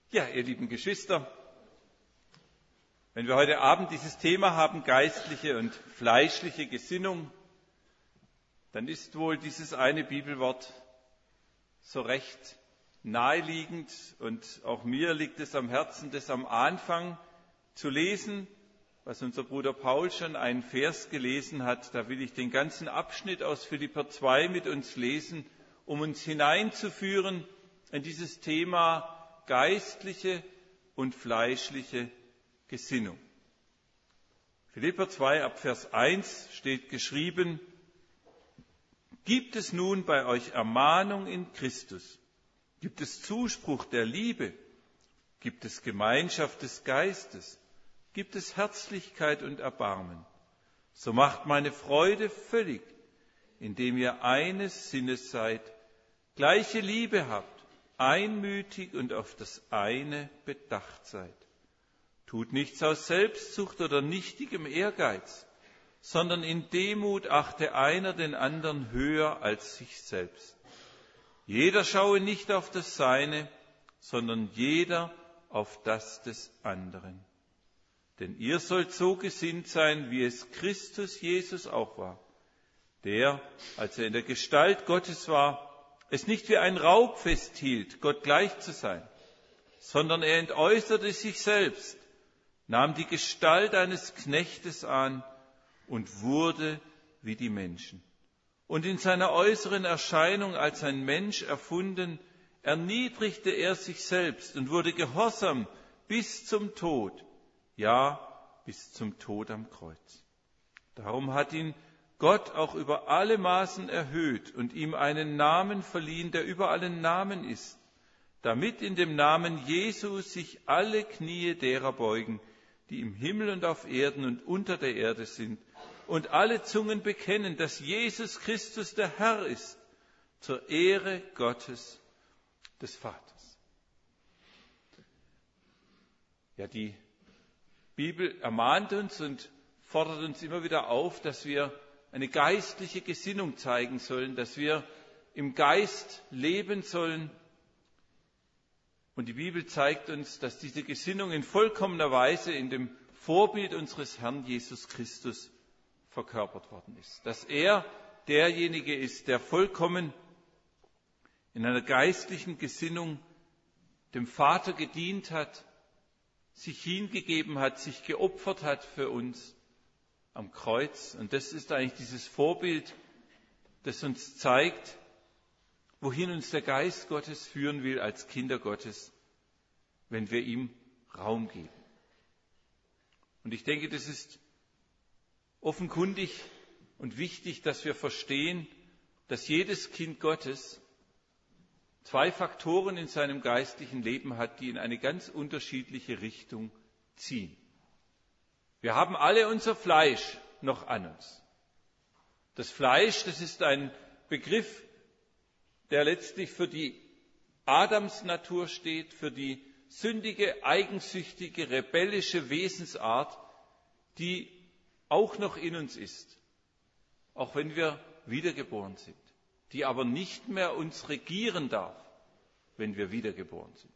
Ja, ihr lieben Geschwister, wenn wir heute Abend dieses Thema haben, geistliche und fleischliche Gesinnung, dann ist wohl dieses eine Bibelwort so recht naheliegend und auch mir liegt es am Herzen, das am Anfang zu lesen, was unser Bruder Paul schon einen Vers gelesen hat. Da will ich den ganzen Abschnitt aus Philipper 2 mit uns lesen, um uns hineinzuführen in dieses Thema geistliche und fleischliche Gesinnung. Philipper 2 ab Vers 1 steht geschrieben: Gibt es nun bei euch Ermahnung in Christus? Gibt es Zuspruch der Liebe? Gibt es Gemeinschaft des Geistes? Gibt es Herzlichkeit und Erbarmen? So macht meine Freude völlig, indem ihr eines Sinnes seid, gleiche Liebe habt, einmütig und auf das eine bedacht seid. Tut nichts aus Selbstsucht oder nichtigem Ehrgeiz, sondern in Demut achte einer den anderen höher als sich selbst. Jeder schaue nicht auf das Seine, sondern jeder auf das des anderen. Denn ihr sollt so gesinnt sein, wie es Christus Jesus auch war, der, als er in der Gestalt Gottes war, es nicht wie ein Raub festhielt, Gott gleich zu sein, sondern er entäußerte sich selbst, nahm die Gestalt eines Knechtes an und wurde wie die Menschen. Und in seiner äußeren Erscheinung als ein Mensch erfunden, erniedrigte er sich selbst und wurde gehorsam bis zum Tod, ja, bis zum Tod am Kreuz. Darum hat ihn Gott auch über alle Maßen erhöht und ihm einen Namen verliehen, der über allen Namen ist, damit in dem Namen Jesu sich alle Knie derer beugen, die im Himmel und auf Erden und unter der Erde sind, und alle Zungen bekennen, dass Jesus Christus der Herr ist, zur Ehre Gottes des Vaters. Ja, die Bibel ermahnt uns und fordert uns immer wieder auf, dass wir eine geistliche Gesinnung zeigen sollen, dass wir im Geist leben sollen. Und die Bibel zeigt uns, dass diese Gesinnung in vollkommener Weise in dem Vorbild unseres Herrn Jesus Christus verkörpert worden ist. Dass er derjenige ist, der vollkommen in einer geistlichen Gesinnung dem Vater gedient hat, sich hingegeben hat, sich geopfert hat für uns am Kreuz. Und das ist eigentlich dieses Vorbild, das uns zeigt, wohin uns der Geist Gottes führen will als Kinder Gottes, wenn wir ihm Raum geben. Und ich denke, das ist offenkundig und wichtig, dass wir verstehen, dass jedes Kind Gottes zwei Faktoren in seinem geistlichen Leben hat, die in eine ganz unterschiedliche Richtung ziehen. Wir haben alle unser Fleisch noch an uns. Das Fleisch, das ist ein Begriff, der letztlich für die Adamsnatur steht, für die sündige, eigensüchtige, rebellische Wesensart, die auch noch in uns ist, auch wenn wir wiedergeboren sind, die aber nicht mehr uns regieren darf, wenn wir wiedergeboren sind.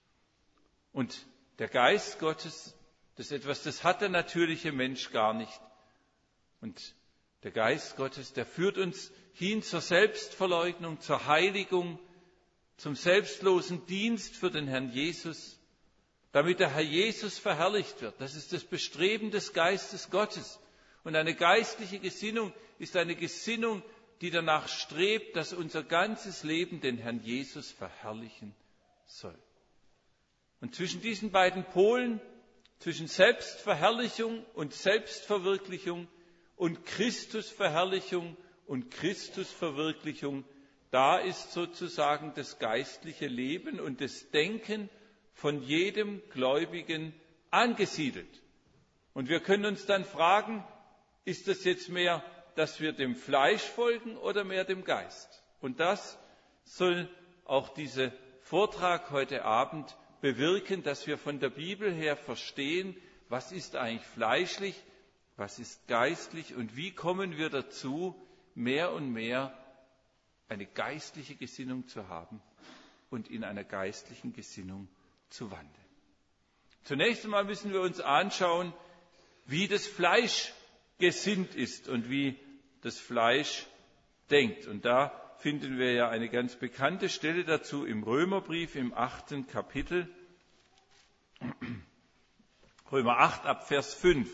Und der Geist Gottes, das ist etwas, das hat der natürliche Mensch gar nicht. Und der Geist Gottes, der führt uns hin zur Selbstverleugnung, zur Heiligung, zum selbstlosen Dienst für den Herrn Jesus, damit der Herr Jesus verherrlicht wird. Das ist das Bestreben des Geistes Gottes. Und eine geistliche Gesinnung ist eine Gesinnung, die danach strebt, dass unser ganzes Leben den Herrn Jesus verherrlichen soll. Und zwischen diesen beiden Polen, zwischen Selbstverherrlichung und Selbstverwirklichung und Christusverherrlichung und Christusverwirklichung, da ist sozusagen das geistliche Leben und das Denken von jedem Gläubigen angesiedelt. Und wir können uns dann fragen, ist das jetzt mehr, dass wir dem Fleisch folgen oder mehr dem Geist? Und das soll auch dieser Vortrag heute Abend bewirken, dass wir von der Bibel her verstehen, was ist eigentlich fleischlich, was ist geistlich und wie kommen wir dazu, mehr und mehr eine geistliche Gesinnung zu haben und in einer geistlichen Gesinnung zu wandeln. Zunächst einmal müssen wir uns anschauen, wie das Fleisch gesinnt ist und wie das Fleisch denkt. Und da finden wir ja eine ganz bekannte Stelle dazu im Römerbrief im 8. Kapitel, Römer 8 ab Vers 5.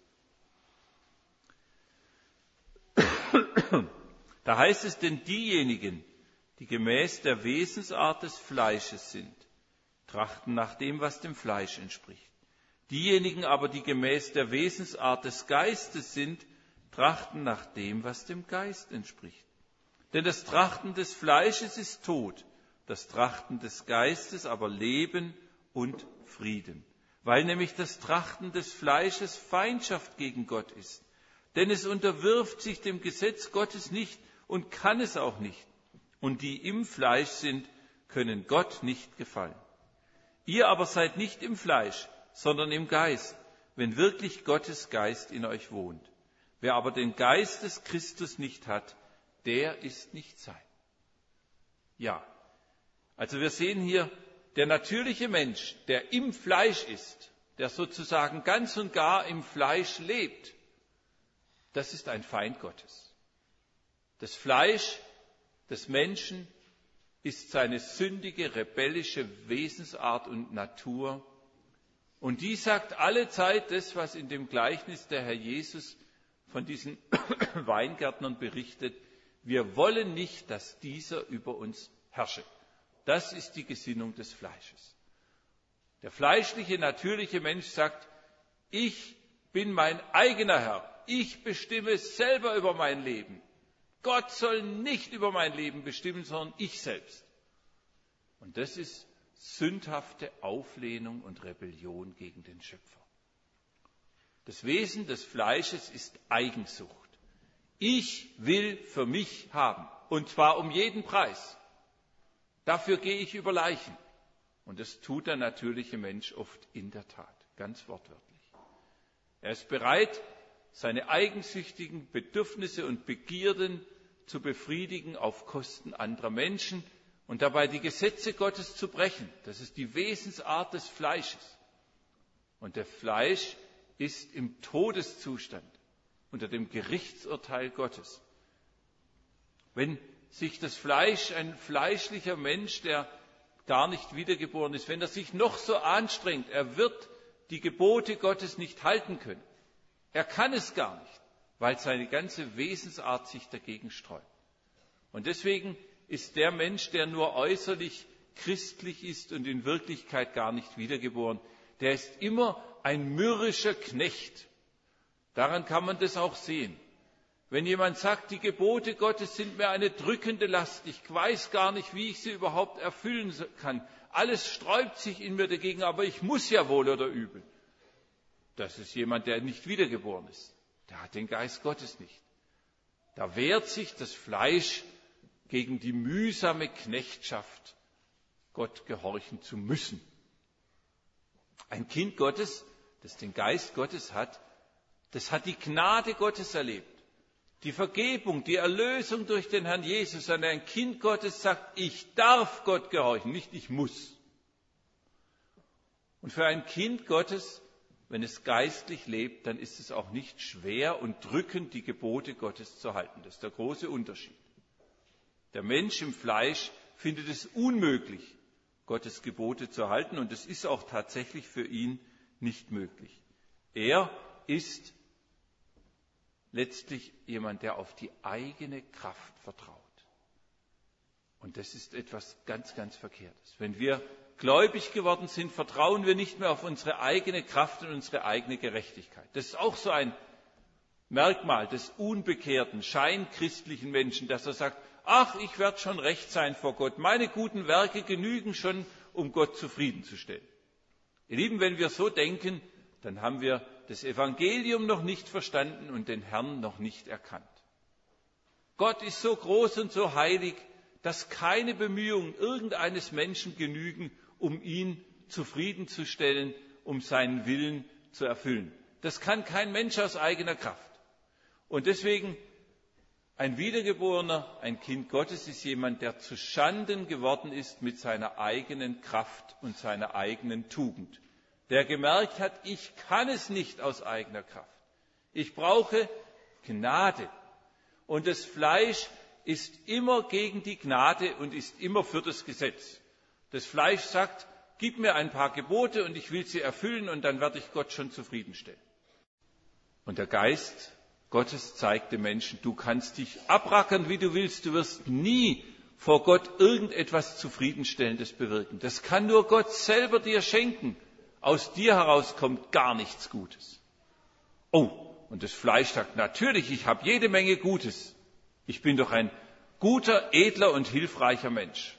Da heißt es, denn diejenigen, die gemäß der Wesensart des Fleisches sind, trachten nach dem, was dem Fleisch entspricht. Diejenigen aber, die gemäß der Wesensart des Geistes sind, trachten nach dem, was dem Geist entspricht. Denn das Trachten des Fleisches ist Tod, das Trachten des Geistes aber Leben und Frieden. Weil nämlich das Trachten des Fleisches Feindschaft gegen Gott ist. Denn es unterwirft sich dem Gesetz Gottes nicht und kann es auch nicht. Und die im Fleisch sind, können Gott nicht gefallen. Ihr aber seid nicht im Fleisch, sondern im Geist, wenn wirklich Gottes Geist in euch wohnt. Wer aber den Geist des Christus nicht hat, der ist nicht sein. Ja, also wir sehen hier, der natürliche Mensch, der im Fleisch ist, der sozusagen ganz und gar im Fleisch lebt, das ist ein Feind Gottes. Das Fleisch des Menschen ist seine sündige, rebellische Wesensart und Natur. Und die sagt alle Zeit das, was in dem Gleichnis der Herr Jesus von diesen Weingärtnern berichtet. Wir wollen nicht, dass dieser über uns herrsche. Das ist die Gesinnung des Fleisches. Der fleischliche, natürliche Mensch sagt, ich bin mein eigener Herr. Ich bestimme selber über mein Leben. Gott soll nicht über mein Leben bestimmen, sondern ich selbst. Und das ist sündhafte Auflehnung und Rebellion gegen den Schöpfer. Das Wesen des Fleisches ist Eigensucht. Ich will für mich haben, und zwar um jeden Preis. Dafür gehe ich über Leichen. Und das tut der natürliche Mensch oft in der Tat, ganz wortwörtlich. Er ist bereit, seine eigensüchtigen Bedürfnisse und Begierden zu befriedigen auf Kosten anderer Menschen und dabei die Gesetze Gottes zu brechen. Das ist die Wesensart des Fleisches. Und das Fleisch ist im Todeszustand unter dem Gerichtsurteil Gottes. Wenn sich das Fleisch, ein fleischlicher Mensch, der gar nicht wiedergeboren ist, wenn er sich noch so anstrengt, er wird die Gebote Gottes nicht halten können. Er kann es gar nicht, weil seine ganze Wesensart sich dagegen sträubt. Und deswegen ist der Mensch, der nur äußerlich christlich ist und in Wirklichkeit gar nicht wiedergeboren, der ist immer ein mürrischer Knecht. Daran kann man das auch sehen. Wenn jemand sagt, die Gebote Gottes sind mir eine drückende Last, ich weiß gar nicht, wie ich sie überhaupt erfüllen kann, alles sträubt sich in mir dagegen, aber ich muss ja wohl oder übel. Das ist jemand, der nicht wiedergeboren ist. Der hat den Geist Gottes nicht. Da wehrt sich das Fleisch gegen die mühsame Knechtschaft, Gott gehorchen zu müssen. Ein Kind Gottes, das den Geist Gottes hat, das hat die Gnade Gottes erlebt. Die Vergebung, die Erlösung durch den Herrn Jesus. Und ein Kind Gottes sagt, ich darf Gott gehorchen, nicht ich muss. Und für ein Kind Gottes, wenn es geistlich lebt, dann ist es auch nicht schwer und drückend, die Gebote Gottes zu halten. Das ist der große Unterschied. Der Mensch im Fleisch findet es unmöglich, Gottes Gebote zu halten, und es ist auch tatsächlich für ihn nicht möglich. Er ist letztlich jemand, der auf die eigene Kraft vertraut. Und das ist etwas ganz, ganz Verkehrtes. Wenn wir gläubig geworden sind, vertrauen wir nicht mehr auf unsere eigene Kraft und unsere eigene Gerechtigkeit. Das ist auch so ein Merkmal des unbekehrten, scheinchristlichen Menschen, dass er sagt, ach, ich werde schon recht sein vor Gott. Meine guten Werke genügen schon, um Gott zufriedenzustellen. Ihr Lieben, wenn wir so denken, dann haben wir das Evangelium noch nicht verstanden und den Herrn noch nicht erkannt. Gott ist so groß und so heilig, dass keine Bemühungen irgendeines Menschen genügen, um ihn zufriedenzustellen, um seinen Willen zu erfüllen. Das kann kein Mensch aus eigener Kraft. Und deswegen Ein Wiedergeborener, ein Kind Gottes ist jemand, der zu Schanden geworden ist mit seiner eigenen Kraft und seiner eigenen Tugend. Der gemerkt hat, ich kann es nicht aus eigener Kraft. Ich brauche Gnade. Und das Fleisch ist immer gegen die Gnade und ist immer für das Gesetz. Das Fleisch sagt, gib mir ein paar Gebote und ich will sie erfüllen und dann werde ich Gott schon zufriedenstellen. Und der Geist Gottes zeigt dem Menschen, du kannst dich abrackern, wie du willst, du wirst nie vor Gott irgendetwas Zufriedenstellendes bewirken. Das kann nur Gott selber dir schenken. Aus dir heraus kommt gar nichts Gutes. Oh, und das Fleisch sagt, natürlich, ich habe jede Menge Gutes. Ich bin doch ein guter, edler und hilfreicher Mensch.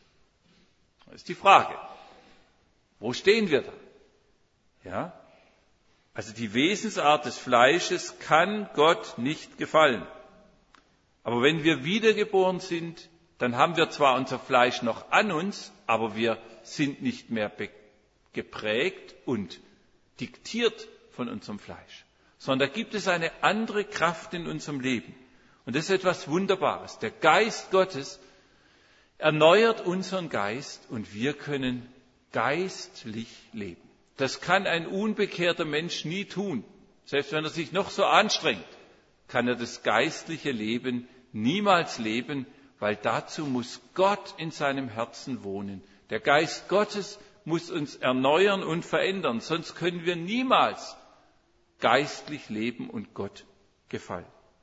Das ist die Frage. Wo stehen wir da? Ja? Also die Wesensart des Fleisches kann Gott nicht gefallen. Aber wenn wir wiedergeboren sind, dann haben wir zwar unser Fleisch noch an uns, aber wir sind nicht mehr geprägt und diktiert von unserem Fleisch, sondern da gibt es eine andere Kraft in unserem Leben. Und das ist etwas Wunderbares. Der Geist Gottes erneuert unseren Geist und wir können geistlich leben. Das kann ein unbekehrter Mensch nie tun. Selbst wenn er sich noch so anstrengt, kann er das geistliche Leben niemals leben, weil dazu muss Gott in seinem Herzen wohnen. Der Geist Gottes muss uns erneuern und verändern, sonst können wir niemals geistlich leben und Gott gefallen.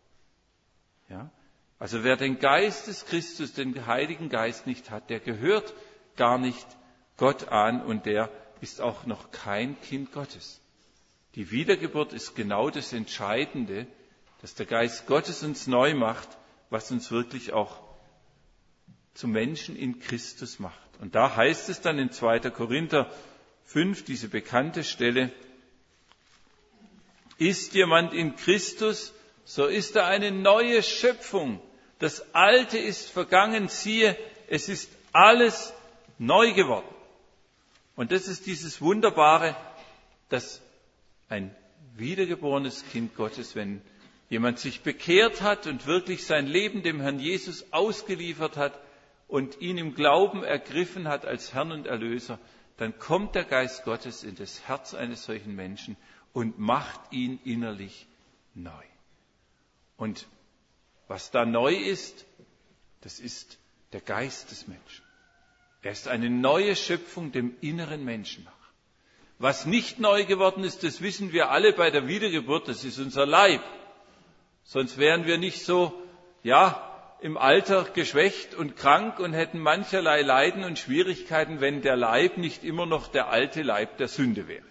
Ja? Also wer den Geist des Christus, den Heiligen Geist nicht hat, der gehört gar nicht Gott an und der ist auch noch kein Kind Gottes. Die Wiedergeburt ist genau das Entscheidende, dass der Geist Gottes uns neu macht, was uns wirklich auch zu Menschen in Christus macht. Und da heißt es dann in 2. Korinther 5, diese bekannte Stelle, ist jemand in Christus, so ist er eine neue Schöpfung. Das Alte ist vergangen, siehe, es ist alles neu geworden. Und das ist dieses Wunderbare, dass ein wiedergeborenes Kind Gottes, wenn jemand sich bekehrt hat und wirklich sein Leben dem Herrn Jesus ausgeliefert hat und ihn im Glauben ergriffen hat als Herrn und Erlöser, dann kommt der Geist Gottes in das Herz eines solchen Menschen und macht ihn innerlich neu. Und was da neu ist, das ist der Geist des Menschen. Er ist eine neue Schöpfung dem inneren Menschen nach. Was nicht neu geworden ist, das wissen wir alle bei der Wiedergeburt, das ist unser Leib. Sonst wären wir nicht so, im Alter geschwächt und krank und hätten mancherlei Leiden und Schwierigkeiten, wenn der Leib nicht immer noch der alte Leib der Sünde wäre.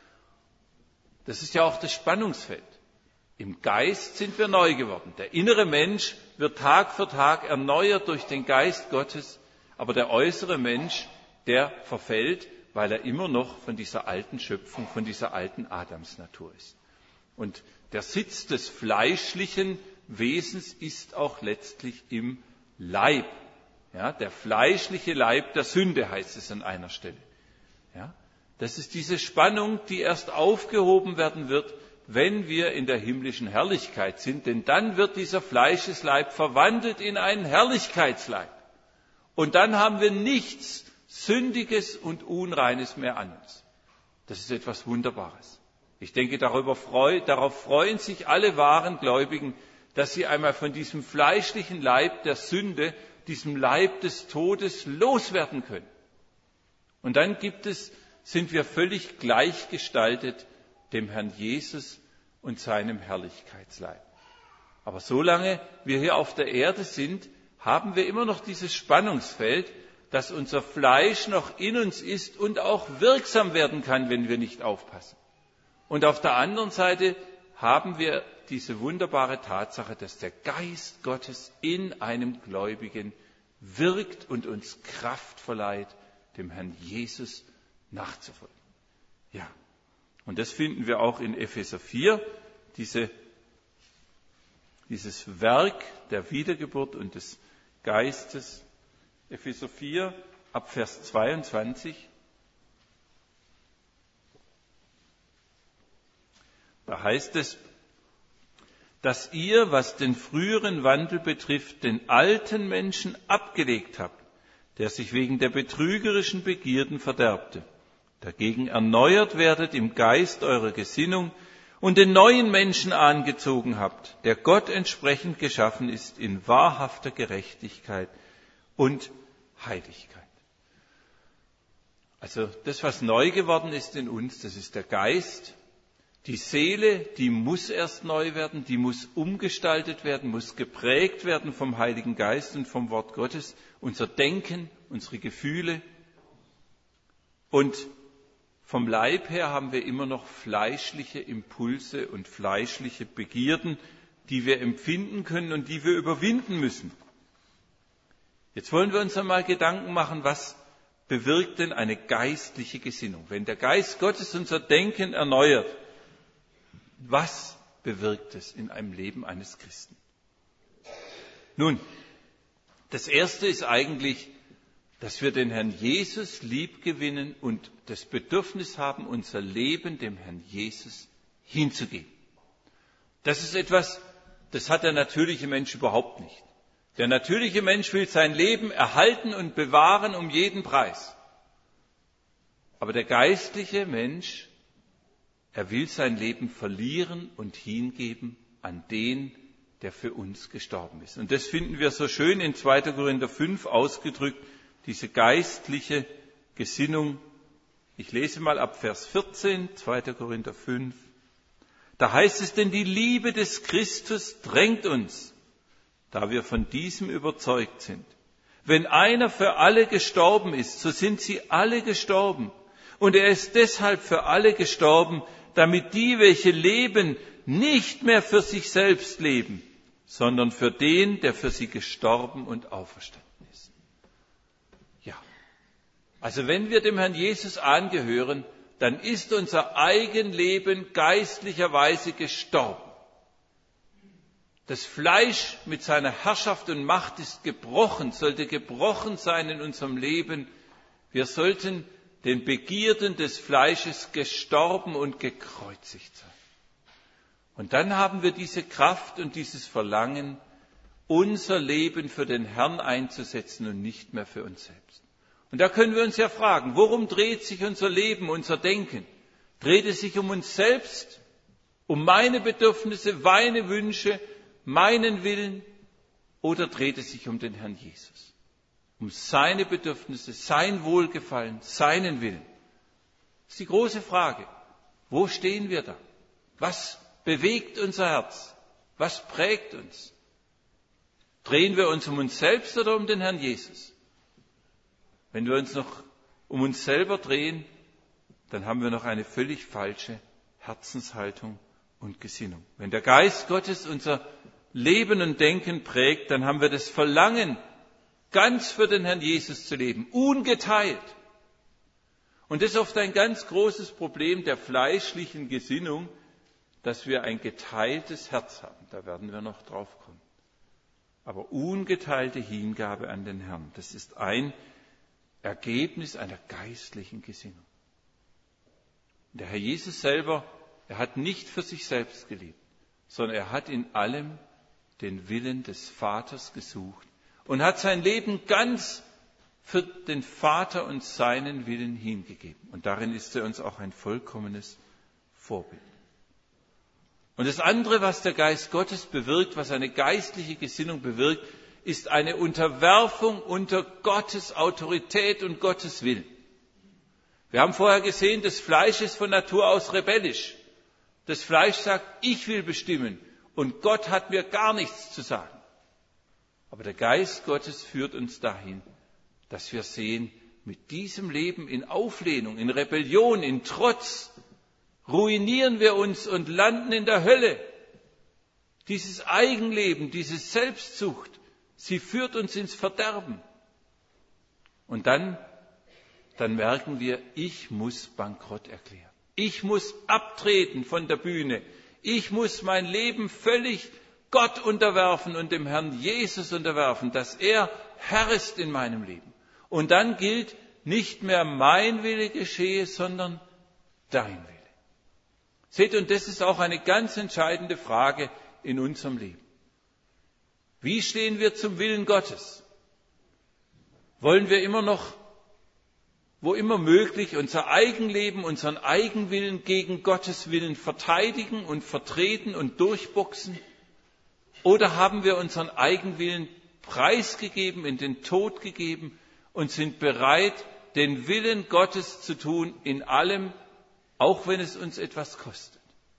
Das ist ja auch das Spannungsfeld. Im Geist sind wir neu geworden. Der innere Mensch wird Tag für Tag erneuert durch den Geist Gottes, aber der äußere Mensch, der verfällt, weil er immer noch von dieser alten Schöpfung, von dieser alten Adamsnatur ist. Und der Sitz des fleischlichen Wesens ist auch letztlich im Leib. Ja, der fleischliche Leib der Sünde heißt es an einer Stelle. Ja, das ist diese Spannung, die erst aufgehoben werden wird, wenn wir in der himmlischen Herrlichkeit sind, denn dann wird dieser Fleischesleib verwandelt in einen Herrlichkeitsleib. Und dann haben wir nichts Sündiges und Unreines mehr an uns. Das ist etwas Wunderbares. Ich denke, darauf freuen sich alle wahren Gläubigen, dass sie einmal von diesem fleischlichen Leib der Sünde, diesem Leib des Todes loswerden können. Und dann sind wir völlig gleichgestaltet dem Herrn Jesus und seinem Herrlichkeitsleib. Aber solange wir hier auf der Erde sind, haben wir immer noch dieses Spannungsfeld, dass unser Fleisch noch in uns ist und auch wirksam werden kann, wenn wir nicht aufpassen. Und auf der anderen Seite haben wir diese wunderbare Tatsache, dass der Geist Gottes in einem Gläubigen wirkt und uns Kraft verleiht, dem Herrn Jesus nachzufolgen. Ja, und das finden wir auch in Epheser 4, dieses Werk der Wiedergeburt und des Geistes. Epheser 4, ab Vers 22. Da heißt es, dass ihr, was den früheren Wandel betrifft, den alten Menschen abgelegt habt, der sich wegen der betrügerischen Begierden verderbte. Dagegen erneuert werdet im Geist eurer Gesinnung und den neuen Menschen angezogen habt, der Gott entsprechend geschaffen ist in wahrhafter Gerechtigkeit und Heiligkeit. Also das, was neu geworden ist in uns, das ist der Geist. Die Seele, die muss erst neu werden, die muss umgestaltet werden, muss geprägt werden vom Heiligen Geist und vom Wort Gottes. Unser Denken, unsere Gefühle. Und vom Leib her haben wir immer noch fleischliche Impulse und fleischliche Begierden, die wir empfinden können und die wir überwinden müssen. Jetzt wollen wir uns einmal Gedanken machen, was bewirkt denn eine geistliche Gesinnung? Wenn der Geist Gottes unser Denken erneuert, was bewirkt es in einem Leben eines Christen? Nun, das Erste ist eigentlich, dass wir den Herrn Jesus liebgewinnen und das Bedürfnis haben, unser Leben dem Herrn Jesus hinzugeben. Das ist etwas, das hat der natürliche Mensch überhaupt nicht. Der natürliche Mensch will sein Leben erhalten und bewahren um jeden Preis. Aber der geistliche Mensch, er will sein Leben verlieren und hingeben an den, der für uns gestorben ist. Und das finden wir so schön in 2. Korinther 5 ausgedrückt, diese geistliche Gesinnung. Ich lese mal ab Vers 14, 2. Korinther 5. Da heißt es, denn die Liebe des Christus drängt uns, da wir von diesem überzeugt sind. Wenn einer für alle gestorben ist, so sind sie alle gestorben. Und er ist deshalb für alle gestorben, damit die, welche leben, nicht mehr für sich selbst leben, sondern für den, der für sie gestorben und auferstanden ist. Ja, also wenn wir dem Herrn Jesus angehören, dann ist unser Eigenleben geistlicherweise gestorben. Das Fleisch mit seiner Herrschaft und Macht ist gebrochen, sollte gebrochen sein in unserem Leben. Wir sollten den Begierden des Fleisches gestorben und gekreuzigt sein. Und dann haben wir diese Kraft und dieses Verlangen, unser Leben für den Herrn einzusetzen und nicht mehr für uns selbst. Und da können wir uns ja fragen, worum dreht sich unser Leben, unser Denken? Dreht es sich um uns selbst, um meine Bedürfnisse, meine Wünsche, meinen Willen, oder dreht es sich um den Herrn Jesus? Um seine Bedürfnisse, sein Wohlgefallen, seinen Willen. Das ist die große Frage. Wo stehen wir da? Was bewegt unser Herz? Was prägt uns? Drehen wir uns um uns selbst oder um den Herrn Jesus? Wenn wir uns noch um uns selber drehen, dann haben wir noch eine völlig falsche Herzenshaltung und Gesinnung. Wenn der Geist Gottes unser Leben und Denken prägt, dann haben wir das Verlangen, ganz für den Herrn Jesus zu leben, ungeteilt. Und das ist oft ein ganz großes Problem der fleischlichen Gesinnung, dass wir ein geteiltes Herz haben. Da werden wir noch drauf kommen. Aber ungeteilte Hingabe an den Herrn, das ist ein Ergebnis einer geistlichen Gesinnung. Der Herr Jesus selber, er hat nicht für sich selbst gelebt, sondern er hat in allem den Willen des Vaters gesucht und hat sein Leben ganz für den Vater und seinen Willen hingegeben. Und darin ist er uns auch ein vollkommenes Vorbild. Und das andere, was der Geist Gottes bewirkt, was eine geistliche Gesinnung bewirkt, ist eine Unterwerfung unter Gottes Autorität und Gottes Willen. Wir haben vorher gesehen, das Fleisch ist von Natur aus rebellisch. Das Fleisch sagt, ich will bestimmen und Gott hat mir gar nichts zu sagen. Aber der Geist Gottes führt uns dahin, dass wir sehen, mit diesem Leben in Auflehnung, in Rebellion, in Trotz, ruinieren wir uns und landen in der Hölle. Dieses Eigenleben, diese Selbstsucht, sie führt uns ins Verderben. Und dann merken wir, ich muss Bankrott erklären. Ich muss abtreten von der Bühne. Ich muss mein Leben völlig Gott unterwerfen und dem Herrn Jesus unterwerfen, dass er Herr ist in meinem Leben. Und dann gilt, nicht mehr mein Wille geschehe, sondern dein Wille. Seht, und das ist auch eine ganz entscheidende Frage in unserem Leben? Wie stehen wir zum Willen Gottes? Wollen wir immer noch, wo immer möglich, unser Eigenleben, unseren Eigenwillen gegen Gottes Willen verteidigen und vertreten und durchboxen? Oder haben wir unseren Eigenwillen preisgegeben, in den Tod gegeben und sind bereit, den Willen Gottes zu tun in allem, auch wenn es uns etwas kostet?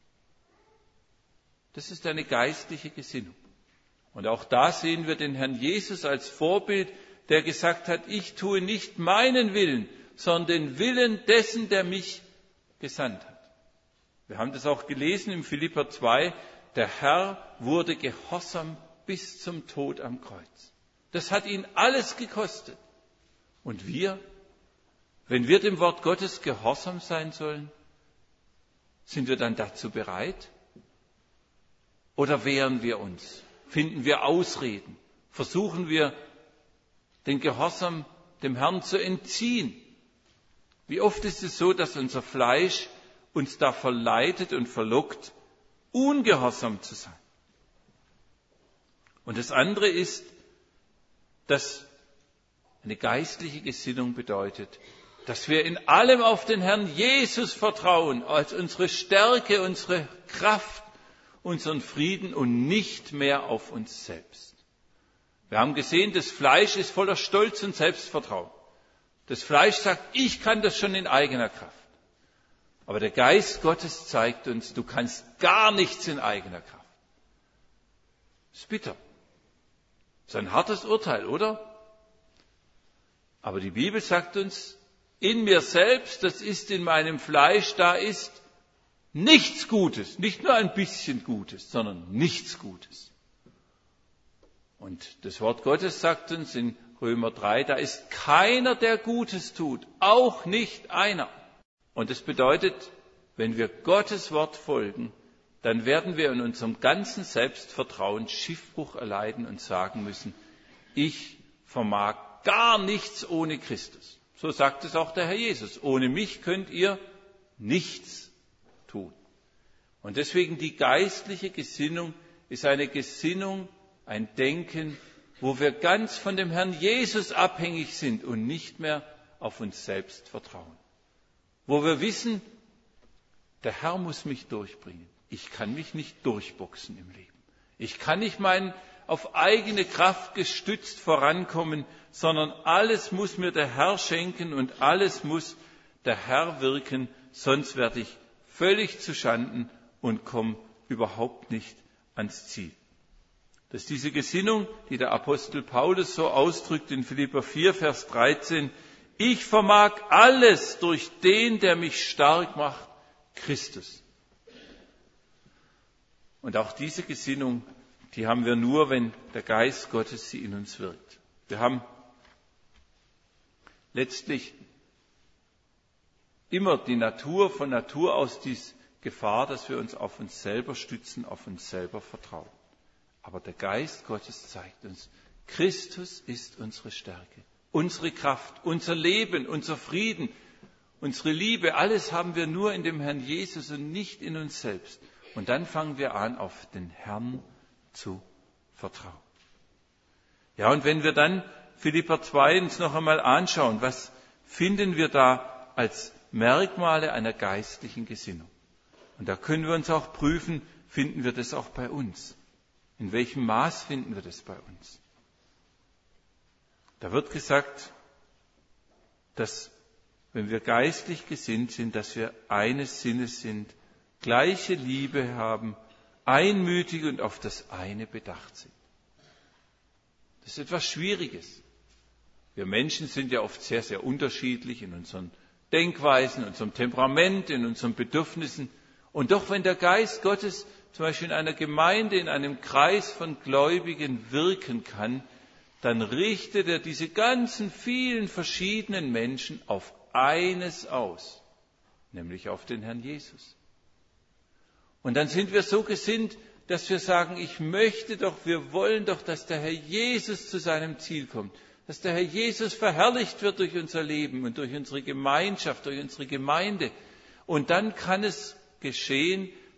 Das ist eine geistliche Gesinnung. Und auch da sehen wir den Herrn Jesus als Vorbild, der gesagt hat, ich tue nicht meinen Willen, sondern den Willen dessen, der mich gesandt hat. Wir haben das auch gelesen im Philipper 2, der Herr wurde gehorsam bis zum Tod am Kreuz. Das hat ihn alles gekostet. Und wir, wenn wir dem Wort Gottes gehorsam sein sollen, sind wir dann dazu bereit? Oder wehren wir uns? Finden wir Ausreden? Versuchen wir, den Gehorsam dem Herrn zu entziehen? Wie oft ist es so, dass unser Fleisch uns da verleitet und verlockt, ungehorsam zu sein? Und das andere ist, dass eine geistliche Gesinnung bedeutet, dass wir in allem auf den Herrn Jesus vertrauen, als unsere Stärke, unsere Kraft, unseren Frieden und nicht mehr auf uns selbst. Wir haben gesehen, das Fleisch ist voller Stolz und Selbstvertrauen. Das Fleisch sagt, ich kann das schon in eigener Kraft. Aber der Geist Gottes zeigt uns, du kannst gar nichts in eigener Kraft. Das ist bitter. Das ist ein hartes Urteil, oder? Aber die Bibel sagt uns, in mir selbst, das ist in meinem Fleisch, da ist nichts Gutes. Nicht nur ein bisschen Gutes, sondern nichts Gutes. Und das Wort Gottes sagt uns in Römer 3, da ist keiner, der Gutes tut, auch nicht einer. Und das bedeutet, wenn wir Gottes Wort folgen, dann werden wir in unserem ganzen Selbstvertrauen Schiffbruch erleiden und sagen müssen, ich vermag gar nichts ohne Christus. So sagt es auch der Herr Jesus. Ohne mich könnt ihr nichts tun. Und deswegen die geistliche Gesinnung ist eine Gesinnung, ein Denken, wo wir ganz von dem Herrn Jesus abhängig sind und nicht mehr auf uns selbst vertrauen. Wo wir wissen, der Herr muss mich durchbringen. Ich kann mich nicht durchboxen im Leben. Ich kann nicht auf eigene Kraft gestützt vorankommen, sondern alles muss mir der Herr schenken und alles muss der Herr wirken, sonst werde ich völlig zuschanden und komme überhaupt nicht ans Ziel. Das ist diese Gesinnung, die der Apostel Paulus so ausdrückt in Philipper 4, Vers 13. Ich vermag alles durch den, der mich stark macht, Christus. Und auch diese Gesinnung, die haben wir nur, wenn der Geist Gottes sie in uns wirkt. Wir haben letztlich immer die Natur, von Natur aus die Gefahr, dass wir uns auf uns selber stützen, auf uns selber vertrauen. Aber der Geist Gottes zeigt uns, Christus ist unsere Stärke, unsere Kraft, unser Leben, unser Frieden, unsere Liebe, alles haben wir nur in dem Herrn Jesus und nicht in uns selbst. Und dann fangen wir an, auf den Herrn zu vertrauen. Ja, und wenn wir dann Philipper 2 uns noch einmal anschauen, was finden wir da als Merkmale einer geistlichen Gesinnung? Und da können wir uns auch prüfen, finden wir das auch bei uns? In welchem Maß finden wir das bei uns? Da wird gesagt, dass wenn wir geistlich gesinnt sind, dass wir eines Sinnes sind, gleiche Liebe haben, einmütig und auf das eine bedacht sind. Das ist etwas Schwieriges. Wir Menschen sind ja oft sehr, sehr unterschiedlich in unseren Denkweisen, in unserem Temperament, in unseren Bedürfnissen. Und doch, wenn der Geist Gottes zum Beispiel in einer Gemeinde, in einem Kreis von Gläubigen wirken kann, dann richtet er diese ganzen vielen verschiedenen Menschen auf eines aus, nämlich auf den Herrn Jesus. Und dann sind wir so gesinnt, dass wir sagen, wir wollen doch, dass der Herr Jesus zu seinem Ziel kommt, dass der Herr Jesus verherrlicht wird durch unser Leben und durch unsere Gemeinschaft, durch unsere Gemeinde. Und dann kann es geschehen,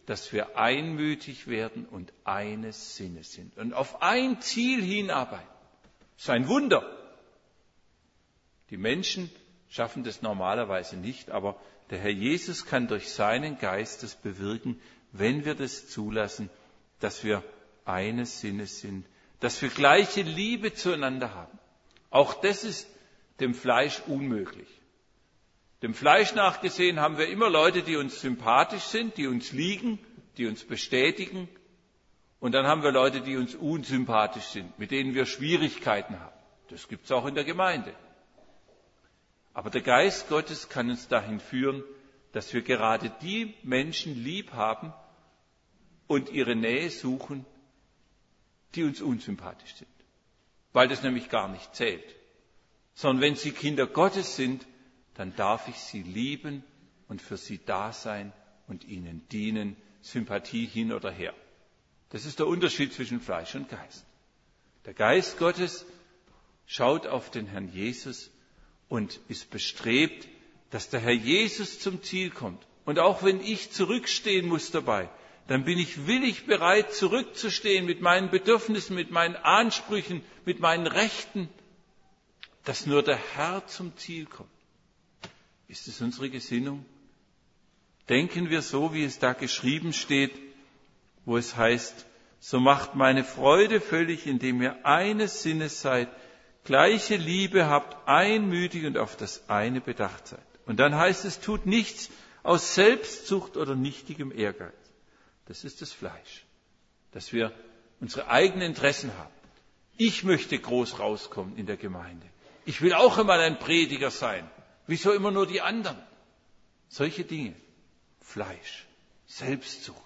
dass wir einmütig werden und eines Sinnes sind und auf ein Ziel hinarbeiten. Das ist ein Wunder. Die Menschen schaffen das normalerweise nicht, aber der Herr Jesus kann durch seinen Geist das bewirken, wenn wir das zulassen, dass wir eines Sinnes sind, dass wir gleiche Liebe zueinander haben. Auch das ist dem Fleisch unmöglich. Dem Fleisch nach gesehen haben wir immer Leute, die uns sympathisch sind, die uns liegen, die uns bestätigen. Und dann haben wir Leute, die uns unsympathisch sind, mit denen wir Schwierigkeiten haben. Das gibt es auch in der Gemeinde. Aber der Geist Gottes kann uns dahin führen, dass wir gerade die Menschen lieb haben und ihre Nähe suchen, die uns unsympathisch sind. Weil das nämlich gar nicht zählt. Sondern wenn sie Kinder Gottes sind, dann darf ich sie lieben und für sie da sein und ihnen dienen, Sympathie hin oder her. Das ist der Unterschied zwischen Fleisch und Geist. Der Geist Gottes schaut auf den Herrn Jesus und ist bestrebt, dass der Herr Jesus zum Ziel kommt. Und auch wenn ich zurückstehen muss dabei, dann bin ich willig bereit, zurückzustehen mit meinen Bedürfnissen, mit meinen Ansprüchen, mit meinen Rechten, dass nur der Herr zum Ziel kommt. Ist es unsere Gesinnung? Denken wir so, wie es da geschrieben steht, wo es heißt, so macht meine Freude völlig, indem ihr eines Sinnes seid, gleiche Liebe habt, einmütig und auf das eine bedacht seid. Und dann heißt es, tut nichts aus Selbstsucht oder nichtigem Ehrgeiz. Das ist das Fleisch, dass wir unsere eigenen Interessen haben. Ich möchte groß rauskommen in der Gemeinde. Ich will auch einmal ein Prediger sein. Wieso immer nur die anderen? Solche Dinge. Fleisch, Selbstsucht,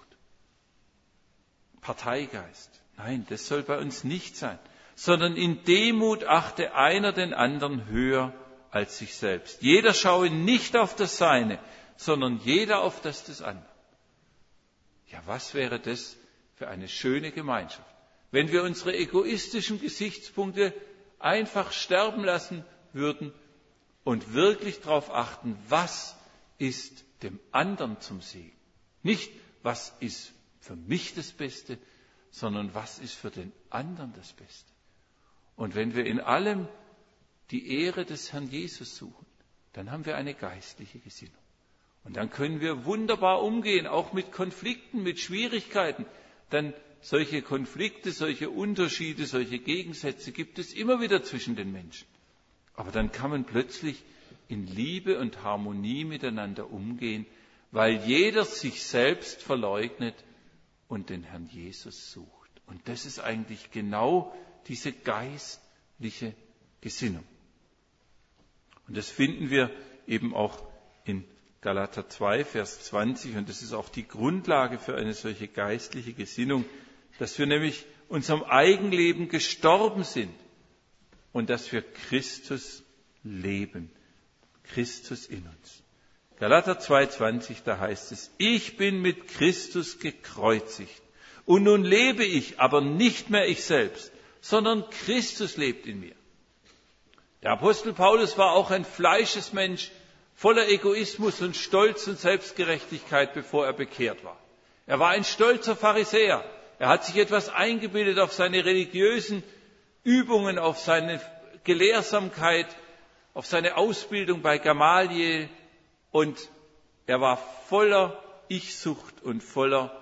Parteigeist. Nein, das soll bei uns nicht sein. Sondern in Demut achte einer den anderen höher als sich selbst. Jeder schaue nicht auf das Seine, sondern jeder auf das des anderen. Ja, was wäre das für eine schöne Gemeinschaft, wenn wir unsere egoistischen Gesichtspunkte einfach sterben lassen würden und wirklich darauf achten, was ist dem anderen zum Segen. Nicht, was ist für mich das Beste, sondern was ist für den anderen das Beste. Und wenn wir in allem die Ehre des Herrn Jesus suchen, dann haben wir eine geistliche Gesinnung. Und dann können wir wunderbar umgehen, auch mit Konflikten, mit Schwierigkeiten. Denn solche Konflikte, solche Unterschiede, solche Gegensätze gibt es immer wieder zwischen den Menschen. Aber dann kann man plötzlich in Liebe und Harmonie miteinander umgehen, weil jeder sich selbst verleugnet und den Herrn Jesus sucht. Und das ist eigentlich genau diese geistliche Gesinnung. Und das finden wir eben auch in Galater 2, Vers 20. Und das ist auch die Grundlage für eine solche geistliche Gesinnung, dass wir nämlich unserem Eigenleben gestorben sind und dass wir Christus leben. Christus in uns. Galater 2,20, da heißt es, ich bin mit Christus gekreuzigt und nun lebe ich, aber nicht mehr ich selbst, sondern Christus lebt in mir. Der Apostel Paulus war auch ein Fleischesmensch, voller Egoismus und Stolz und Selbstgerechtigkeit, bevor er bekehrt war. Er war ein stolzer Pharisäer. Er hat sich etwas eingebildet auf seine religiösen Übungen, auf seine Gelehrsamkeit, auf seine Ausbildung bei Gamaliel, und er war voller Ich-Sucht und voller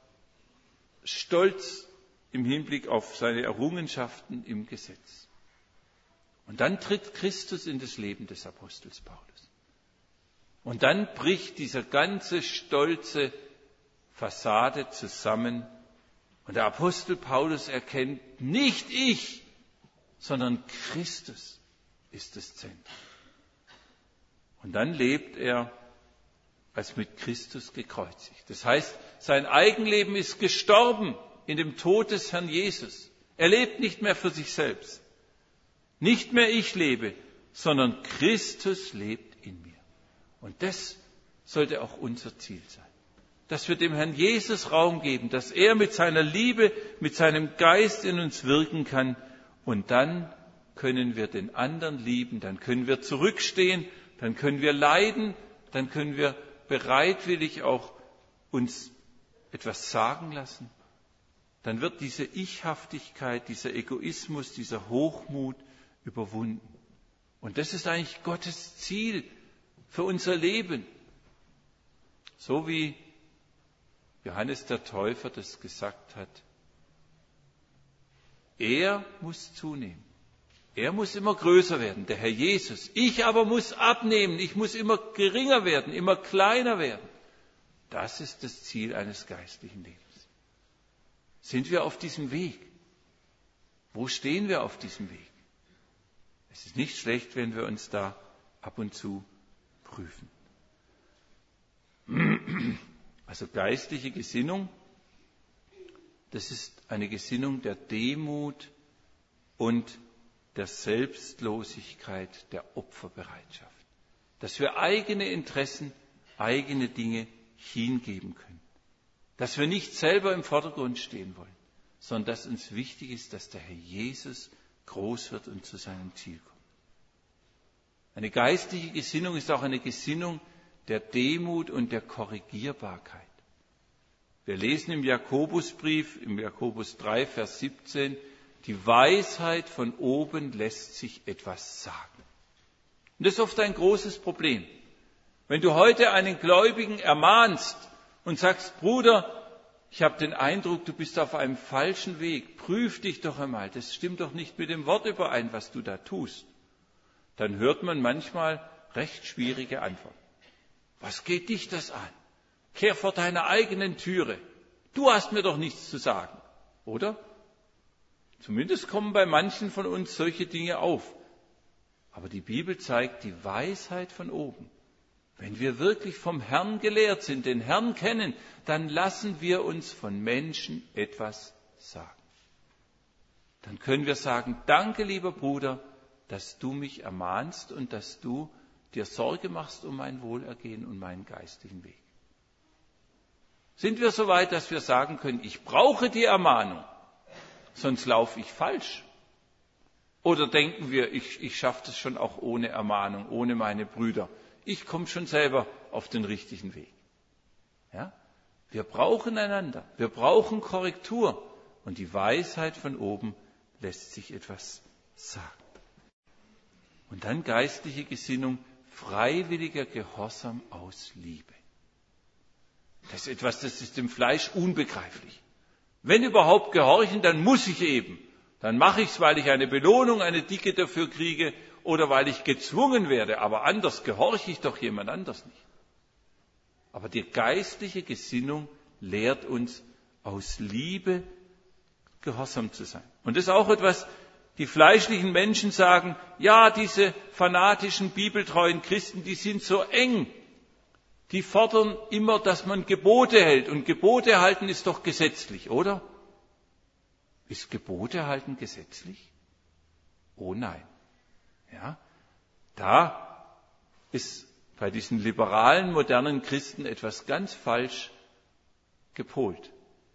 Stolz im Hinblick auf seine Errungenschaften im Gesetz. Und dann tritt Christus in das Leben des Apostels Paulus. Und dann bricht diese ganze stolze Fassade zusammen und der Apostel Paulus erkennt, nicht ich, sondern Christus ist das Zentrum. Und dann lebt er als mit Christus gekreuzigt. Das heißt, sein Eigenleben ist gestorben in dem Tod des Herrn Jesus. Er lebt nicht mehr für sich selbst. Nicht mehr ich lebe, sondern Christus lebt in mir. Und das sollte auch unser Ziel sein. Dass wir dem Herrn Jesus Raum geben, dass er mit seiner Liebe, mit seinem Geist in uns wirken kann. Und dann können wir den anderen lieben, dann können wir zurückstehen, dann können wir leiden, dann können wir bereitwillig auch uns etwas sagen lassen, dann wird diese Ichhaftigkeit, dieser Egoismus, dieser Hochmut überwunden. Und das ist eigentlich Gottes Ziel für unser Leben. So wie Johannes der Täufer das gesagt hat. Er muss zunehmen. Er muss immer größer werden, der Herr Jesus. Ich aber muss abnehmen. Ich muss immer geringer werden, immer kleiner werden. Das ist das Ziel eines geistlichen Lebens. Sind wir auf diesem Weg? Wo stehen wir auf diesem Weg? Es ist nicht schlecht, wenn wir uns da ab und zu prüfen. Also geistliche Gesinnung, das ist eine Gesinnung der Demut und der Selbstlosigkeit, der Opferbereitschaft. Dass wir eigene Interessen, eigene Dinge hingeben können. Dass wir nicht selber im Vordergrund stehen wollen, sondern dass uns wichtig ist, dass der Herr Jesus groß wird und zu seinem Ziel kommt. Eine geistliche Gesinnung ist auch eine Gesinnung der Demut und der Korrigierbarkeit. Wir lesen im Jakobusbrief, im Jakobus 3, Vers 17, die Weisheit von oben lässt sich etwas sagen. Und das ist oft ein großes Problem. Wenn du heute einen Gläubigen ermahnst und sagst, Bruder, ich habe den Eindruck, du bist auf einem falschen Weg, prüf dich doch einmal, das stimmt doch nicht mit dem Wort überein, was du da tust, dann hört man manchmal recht schwierige Antworten. Was geht dich das an? Kehr vor deiner eigenen Türe. Du hast mir doch nichts zu sagen, oder? Zumindest kommen bei manchen von uns solche Dinge auf. Aber die Bibel zeigt die Weisheit von oben. Wenn wir wirklich vom Herrn gelehrt sind, den Herrn kennen, dann lassen wir uns von Menschen etwas sagen. Dann können wir sagen, danke lieber Bruder, dass du mich ermahnst und dass du dir Sorge machst um mein Wohlergehen und meinen geistlichen Weg. Sind wir so weit, dass wir sagen können, ich brauche die Ermahnung, sonst laufe ich falsch? Oder denken wir, ich schaffe das schon auch ohne Ermahnung, ohne meine Brüder. Ich komme schon selber auf den richtigen Weg. Ja? Wir brauchen einander, wir brauchen Korrektur. Und die Weisheit von oben lässt sich etwas sagen. Und dann geistliche Gesinnung, freiwilliger Gehorsam aus Liebe. Das ist etwas, das ist dem Fleisch unbegreiflich. Wenn überhaupt gehorchen, dann muss ich eben. Dann mache ich es, weil ich eine Belohnung, eine dicke dafür kriege oder weil ich gezwungen werde. Aber anders gehorche ich doch jemand anders nicht. Aber die geistliche Gesinnung lehrt uns, aus Liebe gehorsam zu sein. Und das ist auch etwas, die fleischlichen Menschen sagen, ja, diese fanatischen, bibeltreuen Christen, die sind so eng. Die fordern immer, dass man Gebote hält. Und Gebote halten ist doch gesetzlich, oder? Ist Gebote halten gesetzlich? Oh nein. Ja, da ist bei diesen liberalen, modernen Christen etwas ganz falsch gepolt.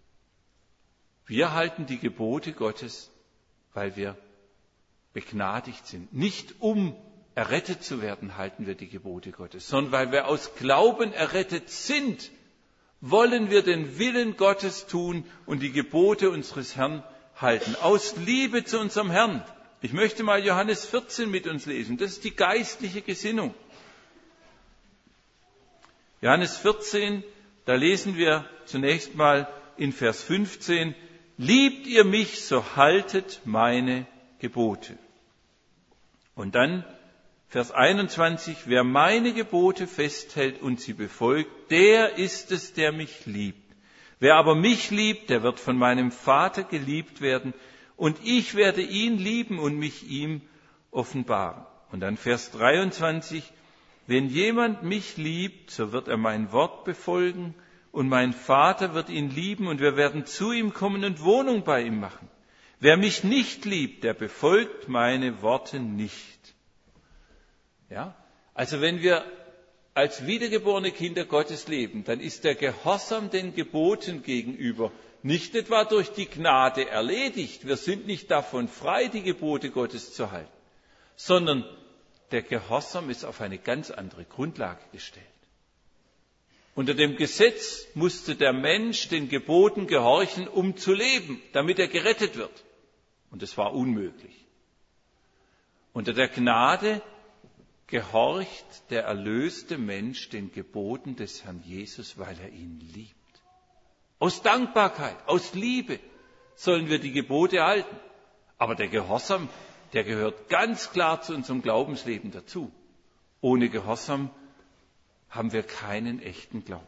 Wir halten die Gebote Gottes, weil wir begnadigt sind. Nicht um errettet zu werden, halten wir die Gebote Gottes, sondern weil wir aus Glauben errettet sind, wollen wir den Willen Gottes tun und die Gebote unseres Herrn halten. Aus Liebe zu unserem Herrn. Ich möchte mal Johannes 14 mit uns lesen. Das ist die geistliche Gesinnung. Johannes 14, da lesen wir zunächst mal in Vers 15, liebt ihr mich, so haltet meine Gebote. Und dann Vers 21, wer meine Gebote festhält und sie befolgt, der ist es, der mich liebt. Wer aber mich liebt, der wird von meinem Vater geliebt werden und ich werde ihn lieben und mich ihm offenbaren. Und dann Vers 23, wenn jemand mich liebt, so wird er mein Wort befolgen und mein Vater wird ihn lieben und wir werden zu ihm kommen und Wohnung bei ihm machen. Wer mich nicht liebt, der befolgt meine Worte nicht. Ja? Also wenn wir als wiedergeborene Kinder Gottes leben, dann ist der Gehorsam den Geboten gegenüber nicht etwa durch die Gnade erledigt. Wir sind nicht davon frei, die Gebote Gottes zu halten, sondern der Gehorsam ist auf eine ganz andere Grundlage gestellt. Unter dem Gesetz musste der Mensch den Geboten gehorchen, um zu leben, damit er gerettet wird. Und es war unmöglich. Unter der Gnade gehorcht der erlöste Mensch den Geboten des Herrn Jesus, weil er ihn liebt. Aus Dankbarkeit, aus Liebe sollen wir die Gebote halten. Aber der Gehorsam, der gehört ganz klar zu unserem Glaubensleben dazu. Ohne Gehorsam haben wir keinen echten Glauben.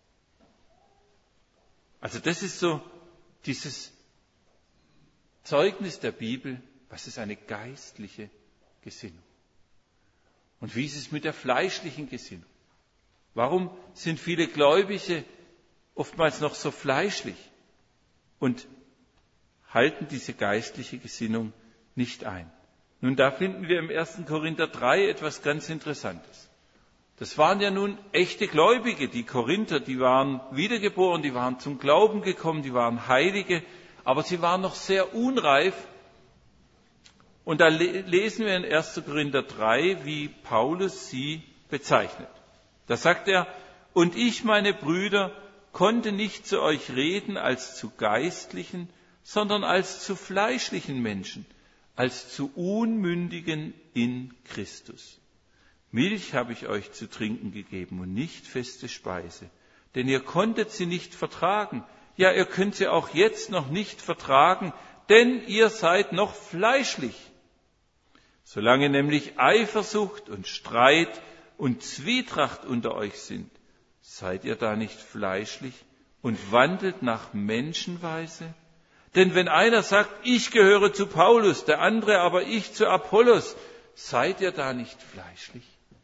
Also das ist so dieses Zeugnis der Bibel, was ist eine geistliche Gesinnung. Und wie ist es mit der fleischlichen Gesinnung? Warum sind viele Gläubige oftmals noch so fleischlich und halten diese geistliche Gesinnung nicht ein? Nun, da finden wir im 1. Korinther 3 etwas ganz Interessantes. Das waren ja nun echte Gläubige, die Korinther, die waren wiedergeboren, die waren zum Glauben gekommen, die waren Heilige, aber sie waren noch sehr unreif. Und da lesen wir in 1. Korinther 3, wie Paulus sie bezeichnet. Da sagt er, und ich, meine Brüder, konnte nicht zu euch reden als zu geistlichen, sondern als zu fleischlichen Menschen, als zu Unmündigen in Christus. Milch habe ich euch zu trinken gegeben und nicht feste Speise, denn ihr konntet sie nicht vertragen. Ja, ihr könnt sie auch jetzt noch nicht vertragen, denn ihr seid noch fleischlich. Solange nämlich Eifersucht und Streit und Zwietracht unter euch sind, seid ihr da nicht fleischlich und wandelt nach Menschenweise? Denn wenn einer sagt, ich gehöre zu Paulus, der andere aber ich zu Apollos, seid ihr da nicht fleischlich?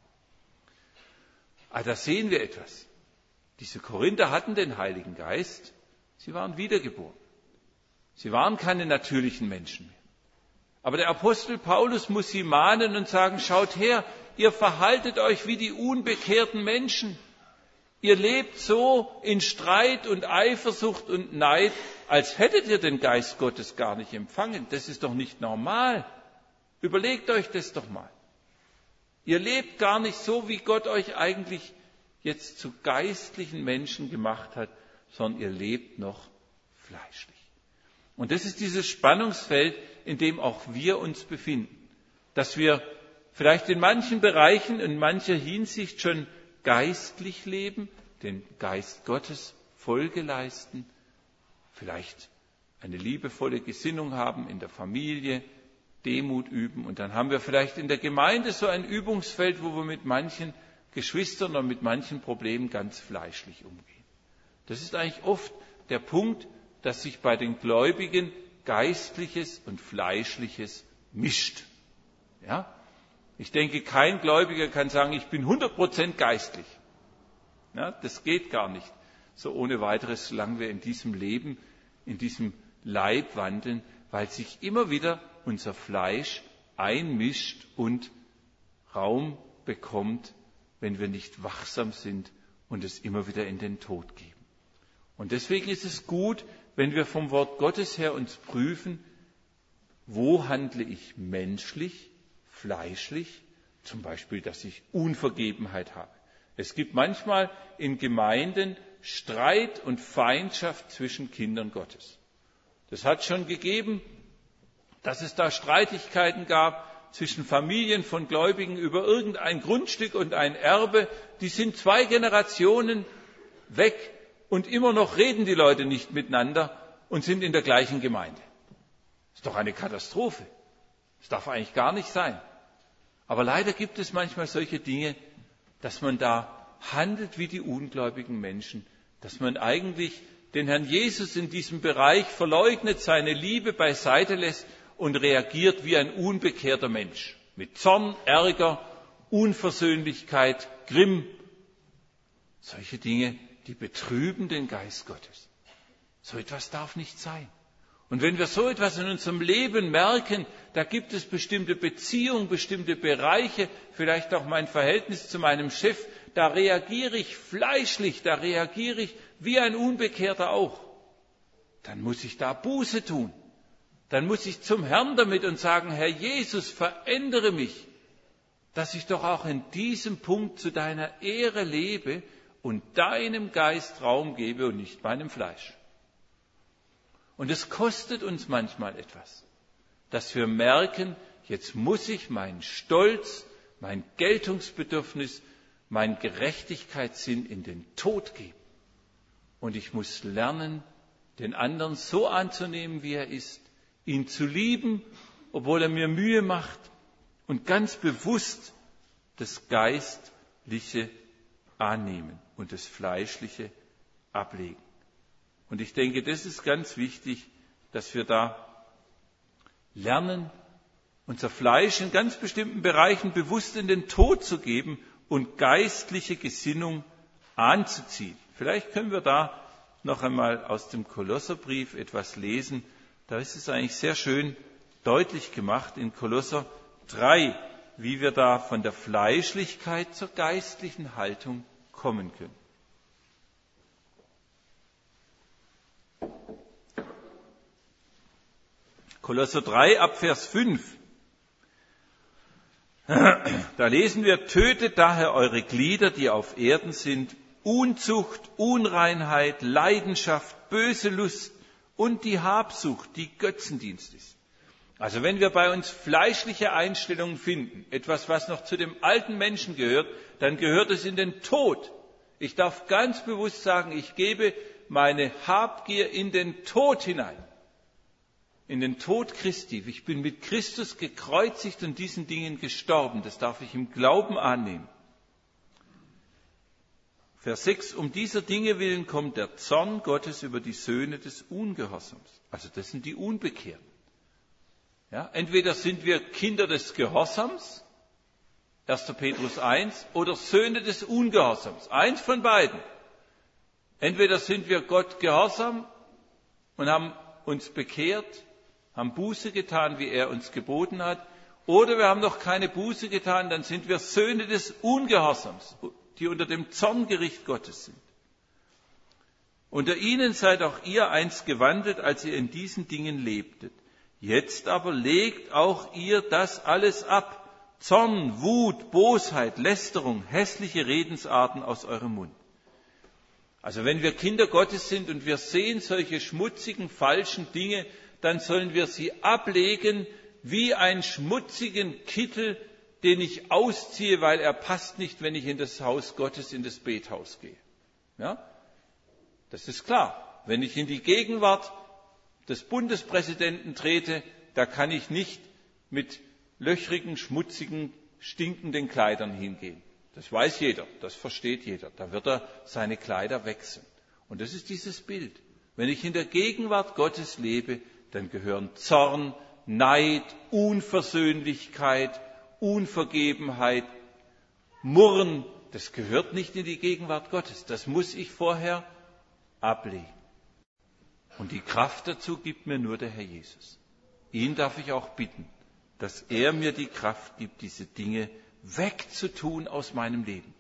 Da sehen wir etwas. Diese Korinther hatten den Heiligen Geist, sie waren wiedergeboren. Sie waren keine natürlichen Menschen mehr. Aber der Apostel Paulus muss sie mahnen und sagen, schaut her, ihr verhaltet euch wie die unbekehrten Menschen. Ihr lebt so in Streit und Eifersucht und Neid, als hättet ihr den Geist Gottes gar nicht empfangen. Das ist doch nicht normal. Überlegt euch das doch mal. Ihr lebt gar nicht so, wie Gott euch eigentlich jetzt zu geistlichen Menschen gemacht hat, sondern ihr lebt noch fleischlich. Und das ist dieses Spannungsfeld, in dem auch wir uns befinden. Dass wir vielleicht in manchen Bereichen, in mancher Hinsicht schon geistlich leben, den Geist Gottes Folge leisten, vielleicht eine liebevolle Gesinnung haben in der Familie, Demut üben. Und dann haben wir vielleicht in der Gemeinde so ein Übungsfeld, wo wir mit manchen Geschwistern oder mit manchen Problemen ganz fleischlich umgehen. Das ist eigentlich oft der Punkt, dass sich bei den Gläubigen Geistliches und Fleischliches mischt. Ja? Ich denke, kein Gläubiger kann sagen, ich bin 100% geistlich. Ja, das geht gar nicht so ohne weiteres, solange wir in diesem Leben, in diesem Leib wandeln, weil sich immer wieder unser Fleisch einmischt und Raum bekommt, wenn wir nicht wachsam sind und es immer wieder in den Tod geben. Und deswegen ist es gut, wenn wir vom Wort Gottes her uns prüfen, wo handle ich menschlich, fleischlich, zum Beispiel, dass ich Unvergebenheit habe. Es gibt manchmal in Gemeinden Streit und Feindschaft zwischen Kindern Gottes. Das hat schon gegeben, dass es da Streitigkeiten gab zwischen Familien von Gläubigen über irgendein Grundstück und ein Erbe. Die sind 2 Generationen weg und immer noch reden die Leute nicht miteinander und sind in der gleichen Gemeinde. Das ist doch eine Katastrophe. Das darf eigentlich gar nicht sein. Aber leider gibt es manchmal solche Dinge, dass man da handelt wie die ungläubigen Menschen, dass man eigentlich den Herrn Jesus in diesem Bereich verleugnet, seine Liebe beiseite lässt und reagiert wie ein unbekehrter Mensch. Mit Zorn, Ärger, Unversöhnlichkeit, Grimm. Solche Dinge, die betrüben den Geist Gottes. So etwas darf nicht sein. Und wenn wir so etwas in unserem Leben merken, da gibt es bestimmte Beziehungen, bestimmte Bereiche, vielleicht auch mein Verhältnis zu meinem Chef, da reagiere ich fleischlich, da reagiere ich wie ein Unbekehrter auch. Dann muss ich da Buße tun. Dann muss ich zum Herrn damit und sagen, Herr Jesus, verändere mich, dass ich doch auch in diesem Punkt zu deiner Ehre lebe und deinem Geist Raum gebe und nicht meinem Fleisch. Und es kostet uns manchmal etwas, dass wir merken, jetzt muss ich meinen Stolz, mein Geltungsbedürfnis, meinen Gerechtigkeitssinn in den Tod geben. Und ich muss lernen, den anderen so anzunehmen, wie er ist, ihn zu lieben, obwohl er mir Mühe macht, und ganz bewusst das Geistliche annehmen und das Fleischliche ablegen. Und ich denke, das ist ganz wichtig, dass wir da lernen, unser Fleisch in ganz bestimmten Bereichen bewusst in den Tod zu geben und geistliche Gesinnung anzuziehen. Vielleicht können wir da noch einmal aus dem Kolosserbrief etwas lesen. Da ist es eigentlich sehr schön deutlich gemacht in Kolosser 3, wie wir da von der Fleischlichkeit zur geistlichen Haltung kommen können. Kolosser 3 ab Vers 5. Da lesen wir: Tötet daher eure Glieder, die auf Erden sind, Unzucht, Unreinheit, Leidenschaft, böse Lust und die Habsucht, die Götzendienst ist. Also wenn wir bei uns fleischliche Einstellungen finden, etwas, was noch zu dem alten Menschen gehört, dann gehört es in den Tod. Ich darf ganz bewusst sagen, ich gebe meine Habgier in den Tod hinein. In den Tod Christi. Ich bin mit Christus gekreuzigt und diesen Dingen gestorben. Das darf ich im Glauben annehmen. Vers 6, um dieser Dinge willen kommt der Zorn Gottes über die Söhne des Ungehorsams. Also das sind die Unbekehrten. Ja, entweder sind wir Kinder des Gehorsams, 1. Petrus 1, oder Söhne des Ungehorsams. Eins von beiden. Entweder sind wir Gott gehorsam und haben uns bekehrt, haben Buße getan, wie er uns geboten hat, oder wir haben noch keine Buße getan, dann sind wir Söhne des Ungehorsams, die unter dem Zorngericht Gottes sind. Unter ihnen seid auch ihr einst gewandelt, als ihr in diesen Dingen lebtet. Jetzt aber legt auch ihr das alles ab. Zorn, Wut, Bosheit, Lästerung, hässliche Redensarten aus eurem Mund. Also wenn wir Kinder Gottes sind und wir sehen solche schmutzigen, falschen Dinge, dann sollen wir sie ablegen wie einen schmutzigen Kittel, den ich ausziehe, weil er passt nicht, wenn ich in das Haus Gottes, in das Bethaus gehe. Ja? Das ist klar. Wenn ich in die Gegenwart des Bundespräsidenten trete, da kann ich nicht mit löchrigen, schmutzigen, stinkenden Kleidern hingehen. Das weiß jeder, das versteht jeder. Da wird er seine Kleider wechseln. Und das ist dieses Bild. Wenn ich in der Gegenwart Gottes lebe, dann gehören Zorn, Neid, Unversöhnlichkeit, Unvergebenheit, Murren, das gehört nicht in die Gegenwart Gottes. Das muss ich vorher ablegen. Und die Kraft dazu gibt mir nur der Herr Jesus. Ihn darf ich auch bitten, dass er mir die Kraft gibt, diese Dinge wegzutun aus meinem Leben.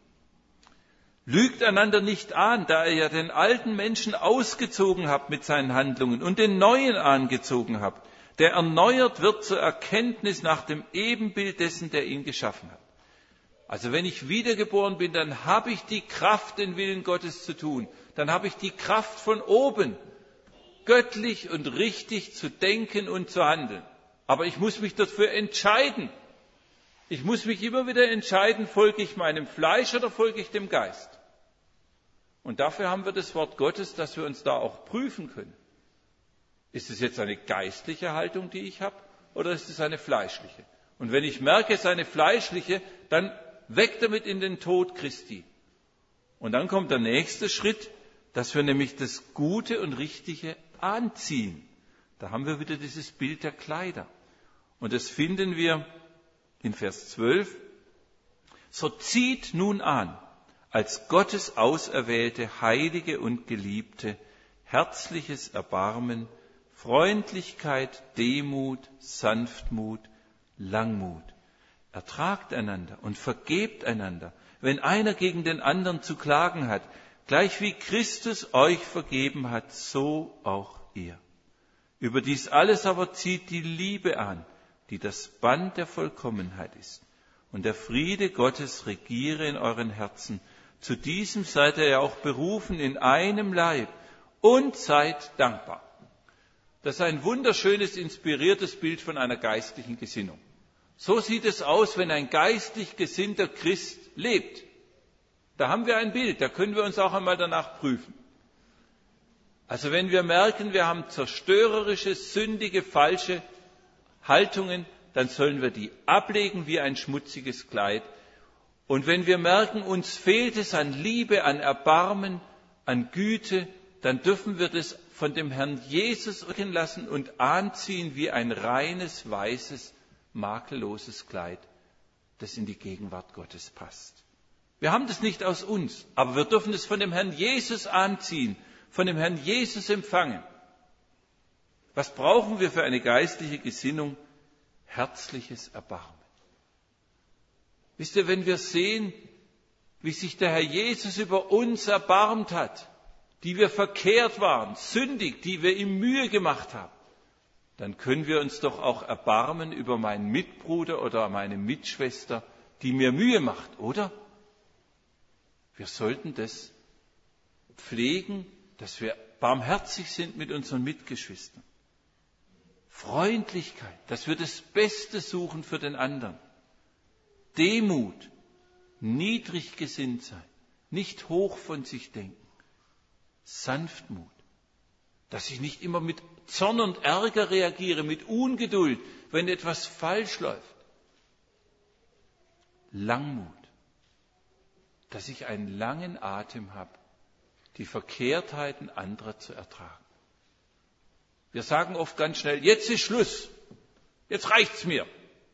Lügt einander nicht an, da ihr ja den alten Menschen ausgezogen habt mit seinen Handlungen und den neuen angezogen habt, der erneuert wird zur Erkenntnis nach dem Ebenbild dessen, der ihn geschaffen hat. Also wenn ich wiedergeboren bin, dann habe ich die Kraft, den Willen Gottes zu tun. Dann habe ich die Kraft von oben, göttlich und richtig zu denken und zu handeln. Aber ich muss mich dafür entscheiden. Ich muss mich immer wieder entscheiden, folge ich meinem Fleisch oder folge ich dem Geist? Und dafür haben wir das Wort Gottes, dass wir uns da auch prüfen können. Ist es jetzt eine geistliche Haltung, die ich habe, oder ist es eine fleischliche? Und wenn ich merke, es ist eine fleischliche, dann weg damit in den Tod Christi. Und dann kommt der nächste Schritt, dass wir nämlich das Gute und Richtige anziehen. Da haben wir wieder dieses Bild der Kleider. Und das finden wir in Vers 12. So zieht nun an, als Gottes auserwählte, heilige und geliebte, herzliches Erbarmen, Freundlichkeit, Demut, Sanftmut, Langmut. Ertragt einander und vergebt einander, wenn einer gegen den anderen zu klagen hat, gleich wie Christus euch vergeben hat, so auch ihr. Über dies alles aber zieht die Liebe an, die das Band der Vollkommenheit ist. Und der Friede Gottes regiere in euren Herzen, Zu diesem seid ihr ja auch berufen in einem Leib und seid dankbar. Das ist ein wunderschönes, inspiriertes Bild von einer geistlichen Gesinnung. So sieht es aus, wenn ein geistlich gesinnter Christ lebt. Da haben wir ein Bild, da können wir uns auch einmal danach prüfen. Also wenn wir merken, wir haben zerstörerische, sündige, falsche Haltungen, dann sollen wir die ablegen wie ein schmutziges Kleid. Und wenn wir merken, uns fehlt es an Liebe, an Erbarmen, an Güte, dann dürfen wir das von dem Herrn Jesus rücken lassen und anziehen wie ein reines, weißes, makelloses Kleid, das in die Gegenwart Gottes passt. Wir haben das nicht aus uns, aber wir dürfen es von dem Herrn Jesus anziehen, von dem Herrn Jesus empfangen. Was brauchen wir für eine geistliche Gesinnung? Herzliches Erbarmen. Wisst ihr, wenn wir sehen, wie sich der Herr Jesus über uns erbarmt hat, die wir verkehrt waren, sündig, die wir ihm Mühe gemacht haben, dann können wir uns doch auch erbarmen über meinen Mitbruder oder meine Mitschwester, die mir Mühe macht, oder? Wir sollten das pflegen, dass wir barmherzig sind mit unseren Mitgeschwistern. Freundlichkeit, dass wir das Beste suchen für den anderen. Demut, niedrig gesinnt sein, nicht hoch von sich denken. Sanftmut, dass ich nicht immer mit Zorn und Ärger reagiere, mit Ungeduld, wenn etwas falsch läuft. Langmut, dass ich einen langen Atem habe, die Verkehrtheiten anderer zu ertragen. Wir sagen oft ganz schnell, jetzt ist Schluss, jetzt reicht's mir.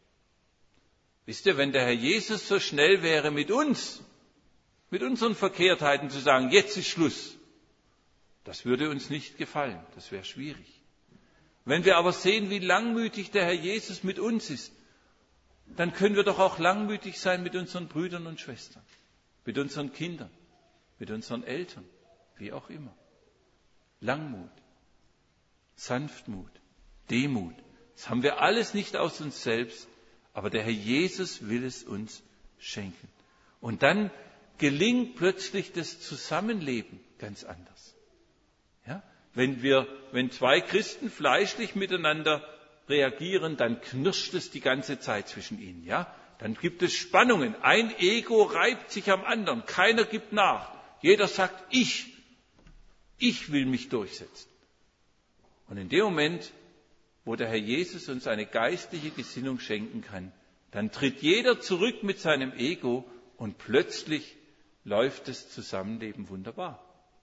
Wisst ihr, wenn der Herr Jesus so schnell wäre mit uns, mit unseren Verkehrtheiten zu sagen, jetzt ist Schluss, das würde uns nicht gefallen, das wäre schwierig. Wenn wir aber sehen, wie langmütig der Herr Jesus mit uns ist, dann können wir doch auch langmütig sein mit unseren Brüdern und Schwestern, mit unseren Kindern, mit unseren Eltern, wie auch immer. Langmut, Sanftmut, Demut, das haben wir alles nicht aus uns selbst, aber der Herr Jesus will es uns schenken. Und dann gelingt plötzlich das Zusammenleben ganz anders. Ja? Wenn zwei Christen fleischlich miteinander reagieren, dann knirscht es die ganze Zeit zwischen ihnen. Ja? Dann gibt es Spannungen. Ein Ego reibt sich am anderen. Keiner gibt nach. Jeder sagt, ich will mich durchsetzen. Und in dem Moment, wo der Herr Jesus uns eine geistliche Gesinnung schenken kann, dann tritt jeder zurück mit seinem Ego und plötzlich läuft das Zusammenleben wunderbar.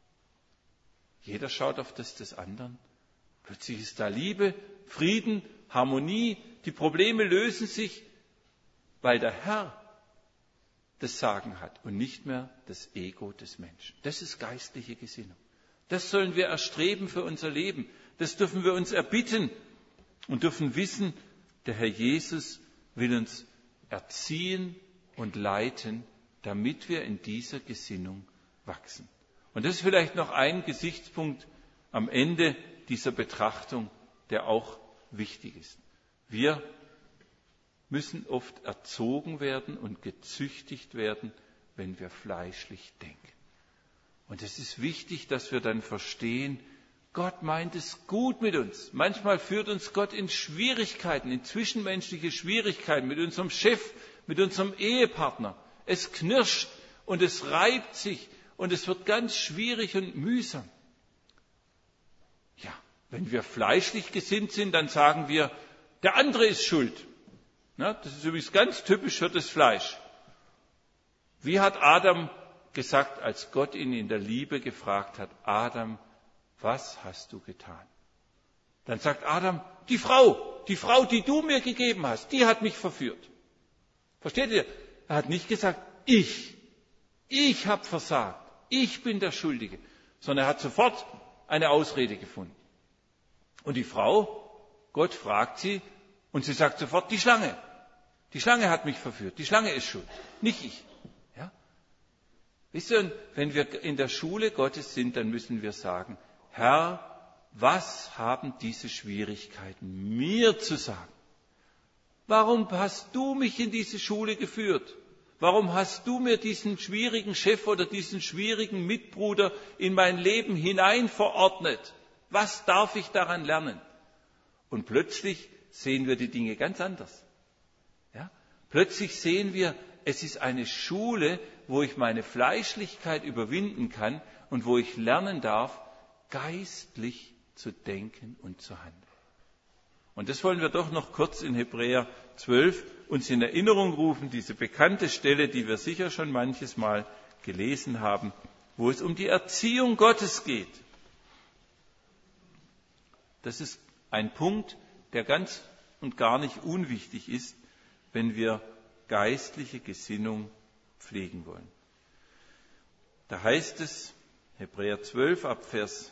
Jeder schaut auf das des anderen. Plötzlich ist da Liebe, Frieden, Harmonie. Die Probleme lösen sich, weil der Herr das Sagen hat und nicht mehr das Ego des Menschen. Das ist geistliche Gesinnung. Das sollen wir erstreben für unser Leben. Das dürfen wir uns erbitten und dürfen wissen, der Herr Jesus will uns erziehen und leiten, damit wir in dieser Gesinnung wachsen. Und das ist vielleicht noch ein Gesichtspunkt am Ende dieser Betrachtung, der auch wichtig ist. Wir müssen oft erzogen werden und gezüchtigt werden, wenn wir fleischlich denken. Und es ist wichtig, dass wir dann verstehen, Gott meint es gut mit uns. Manchmal führt uns Gott in Schwierigkeiten, in zwischenmenschliche Schwierigkeiten mit unserem Chef, mit unserem Ehepartner. Es knirscht und es reibt sich und es wird ganz schwierig und mühsam. Ja, wenn wir fleischlich gesinnt sind, dann sagen wir, der andere ist schuld. Ja, das ist übrigens ganz typisch für das Fleisch. Wie hat Adam gesagt, als Gott ihn in der Liebe gefragt hat, Adam, was hast du getan? Dann sagt Adam, die Frau, die du mir gegeben hast, die hat mich verführt. Versteht ihr? Er hat nicht gesagt, ich habe versagt, ich bin der Schuldige, sondern er hat sofort eine Ausrede gefunden. Und die Frau, Gott fragt sie und sie sagt sofort, die Schlange hat mich verführt, die Schlange ist schuld, nicht ich. Ja? Wisst ihr, wenn wir in der Schule Gottes sind, dann müssen wir sagen, Herr, was haben diese Schwierigkeiten mir zu sagen? Warum hast du mich in diese Schule geführt? Warum hast du mir diesen schwierigen Chef oder diesen schwierigen Mitbruder in mein Leben hinein verordnet? Was darf ich daran lernen? Und plötzlich sehen wir die Dinge ganz anders. Ja? Plötzlich sehen wir, es ist eine Schule, wo ich meine Fleischlichkeit überwinden kann und wo ich lernen darf, geistlich zu denken und zu handeln. Und das wollen wir doch noch kurz in Hebräer 12 uns in Erinnerung rufen, diese bekannte Stelle, die wir sicher schon manches Mal gelesen haben, wo es um die Erziehung Gottes geht. Das ist ein Punkt, der ganz und gar nicht unwichtig ist, wenn wir geistliche Gesinnung pflegen wollen. Da heißt es, Hebräer 12 ab Vers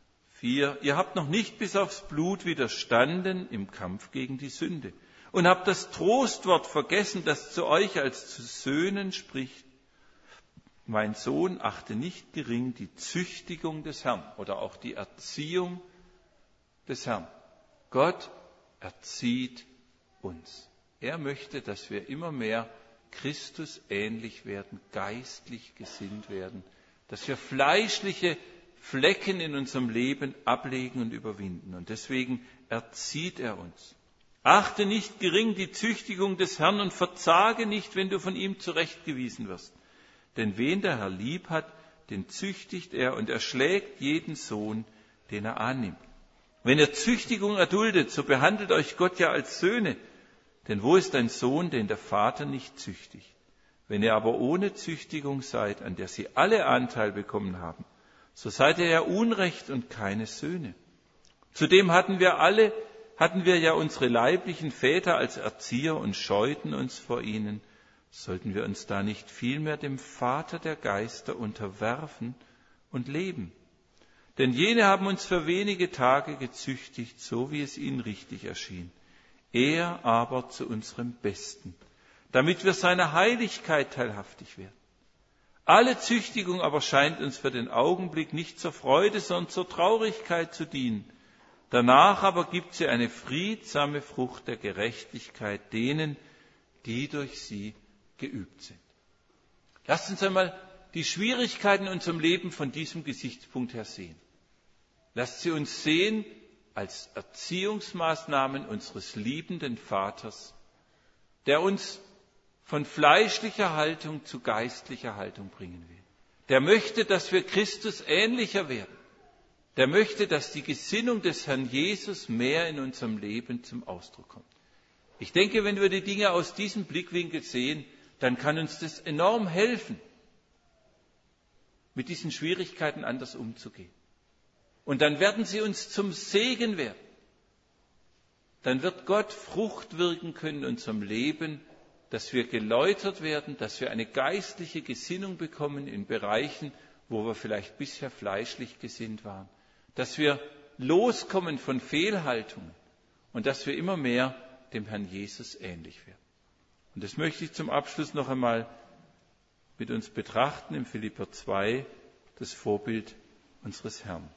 4, ihr habt noch nicht bis aufs Blut widerstanden im Kampf gegen die Sünde und habt das Trostwort vergessen, das zu euch als zu Söhnen spricht. Mein Sohn, achte nicht gering die Züchtigung des Herrn oder auch die Erziehung des Herrn. Gott erzieht uns. Er möchte, dass wir immer mehr Christus ähnlich werden, geistlich gesinnt werden, dass wir fleischliche Flecken in unserem Leben ablegen und überwinden. Und deswegen erzieht er uns. Achte nicht gering die Züchtigung des Herrn und verzage nicht, wenn du von ihm zurechtgewiesen wirst. Denn wen der Herr lieb hat, den züchtigt er und er schlägt jeden Sohn, den er annimmt. Wenn ihr Züchtigung erduldet, so behandelt euch Gott ja als Söhne. Denn wo ist ein Sohn, den der Vater nicht züchtigt? Wenn ihr aber ohne Züchtigung seid, an der sie alle Anteil bekommen haben, so seid ihr ja Unrecht und keine Söhne. Zudem hatten wir ja unsere leiblichen Väter als Erzieher und scheuten uns vor ihnen. Sollten wir uns da nicht vielmehr dem Vater der Geister unterwerfen und leben? Denn jene haben uns für wenige Tage gezüchtigt, so wie es ihnen richtig erschien. Er aber zu unserem Besten, damit wir seiner Heiligkeit teilhaftig werden. Alle Züchtigung aber scheint uns für den Augenblick nicht zur Freude, sondern zur Traurigkeit zu dienen. Danach aber gibt sie eine friedsame Frucht der Gerechtigkeit denen, die durch sie geübt sind. Lasst uns einmal die Schwierigkeiten in unserem Leben von diesem Gesichtspunkt her sehen. Lasst sie uns sehen als Erziehungsmaßnahmen unseres liebenden Vaters, der uns von fleischlicher Haltung zu geistlicher Haltung bringen will. Der möchte, dass wir Christus ähnlicher werden. Der möchte, dass die Gesinnung des Herrn Jesus mehr in unserem Leben zum Ausdruck kommt. Ich denke, wenn wir die Dinge aus diesem Blickwinkel sehen, dann kann uns das enorm helfen, mit diesen Schwierigkeiten anders umzugehen. Und dann werden sie uns zum Segen werden. Dann wird Gott Frucht wirken können in unserem Leben, dass wir geläutert werden, dass wir eine geistliche Gesinnung bekommen in Bereichen, wo wir vielleicht bisher fleischlich gesinnt waren. Dass wir loskommen von Fehlhaltungen und dass wir immer mehr dem Herrn Jesus ähnlich werden. Und das möchte ich zum Abschluss noch einmal mit uns betrachten, im Philipper 2, das Vorbild unseres Herrn.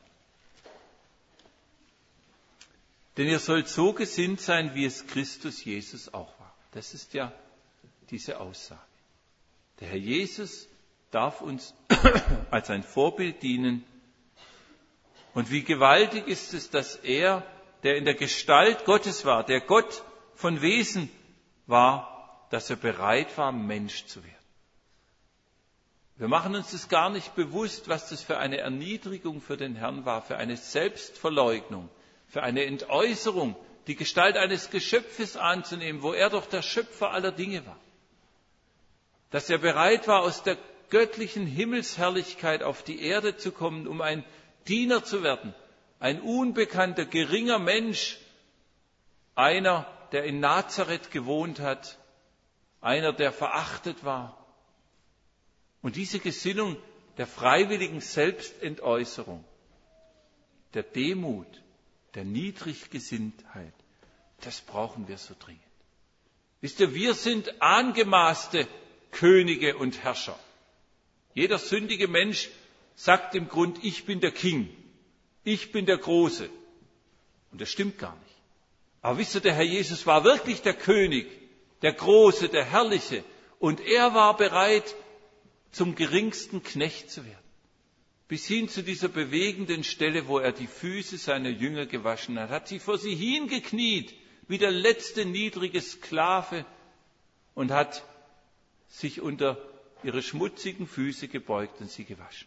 Denn ihr sollt so gesinnt sein, wie es Christus Jesus auch war. Das ist ja diese Aussage. Der Herr Jesus darf uns als ein Vorbild dienen. Und wie gewaltig ist es, dass er, der in der Gestalt Gottes war, der Gott von Wesen war, dass er bereit war, Mensch zu werden. Wir machen uns das gar nicht bewusst, was das für eine Erniedrigung für den Herrn war, für eine Selbstverleugnung, für eine Entäußerung, die Gestalt eines Geschöpfes anzunehmen, wo er doch der Schöpfer aller Dinge war. Dass er bereit war, aus der göttlichen Himmelsherrlichkeit auf die Erde zu kommen, um ein Diener zu werden, ein unbekannter, geringer Mensch, einer, der in Nazareth gewohnt hat, einer, der verachtet war. Und diese Gesinnung der freiwilligen Selbstentäußerung, der Demut, der Niedriggesinntheit, das brauchen wir so dringend. Wisst ihr, wir sind angemaßte Könige und Herrscher. Jeder sündige Mensch sagt im Grund, ich bin der King, ich bin der Große. Und das stimmt gar nicht. Aber wisst ihr, der Herr Jesus war wirklich der König, der Große, der Herrliche. Und er war bereit, zum geringsten Knecht zu werden. Bis hin zu dieser bewegenden Stelle, wo er die Füße seiner Jünger gewaschen hat, hat sich vor sie hingekniet, wie der letzte niedrige Sklave, und hat sich unter ihre schmutzigen Füße gebeugt und sie gewaschen.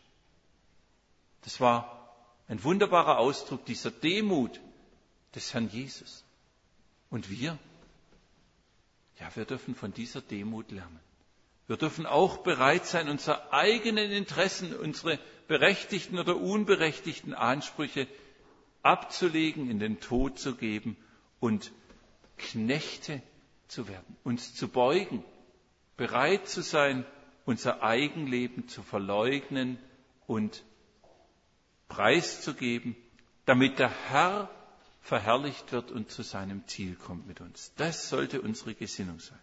Das war ein wunderbarer Ausdruck dieser Demut des Herrn Jesus. Und wir? Ja, wir dürfen von dieser Demut lernen. Wir dürfen auch bereit sein, unsere eigenen Interessen, unsere berechtigten oder unberechtigten Ansprüche abzulegen, in den Tod zu geben und Knechte zu werden, uns zu beugen, bereit zu sein, unser Eigenleben zu verleugnen und preiszugeben, damit der Herr verherrlicht wird und zu seinem Ziel kommt mit uns. Das sollte unsere Gesinnung sein.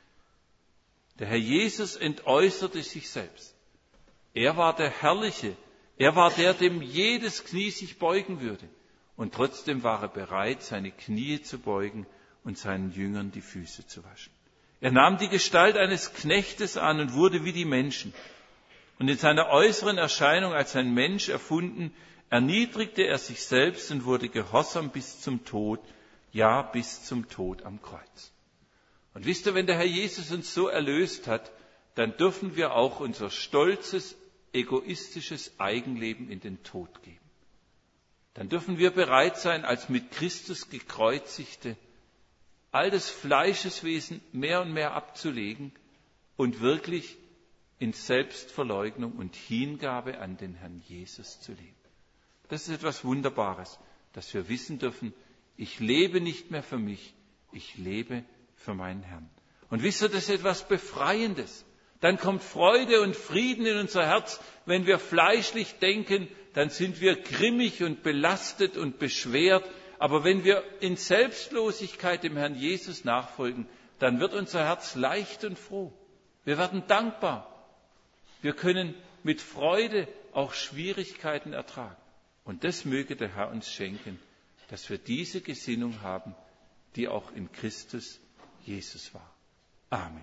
Der Herr Jesus entäußerte sich selbst. Er war der Herrliche. Er war der, dem jedes Knie sich beugen würde. Und trotzdem war er bereit, seine Knie zu beugen und seinen Jüngern die Füße zu waschen. Er nahm die Gestalt eines Knechtes an und wurde wie die Menschen. Und in seiner äußeren Erscheinung als ein Mensch erfunden, erniedrigte er sich selbst und wurde gehorsam bis zum Tod, ja, bis zum Tod am Kreuz. Und wisst ihr, wenn der Herr Jesus uns so erlöst hat, dann dürfen wir auch unser stolzes, egoistisches Eigenleben in den Tod geben. Dann dürfen wir bereit sein, als mit Christus gekreuzigte, all das Fleischeswesen mehr und mehr abzulegen und wirklich in Selbstverleugnung und Hingabe an den Herrn Jesus zu leben. Das ist etwas Wunderbares, dass wir wissen dürfen, ich lebe nicht mehr für mich, ich lebe für meinen Herrn. Und wisst ihr, das ist etwas Befreiendes. Dann kommt Freude und Frieden in unser Herz. Wenn wir fleischlich denken, dann sind wir grimmig und belastet und beschwert. Aber wenn wir in Selbstlosigkeit dem Herrn Jesus nachfolgen, dann wird unser Herz leicht und froh. Wir werden dankbar. Wir können mit Freude auch Schwierigkeiten ertragen. Und das möge der Herr uns schenken, dass wir diese Gesinnung haben, die auch in Christus Jesus war. Amen.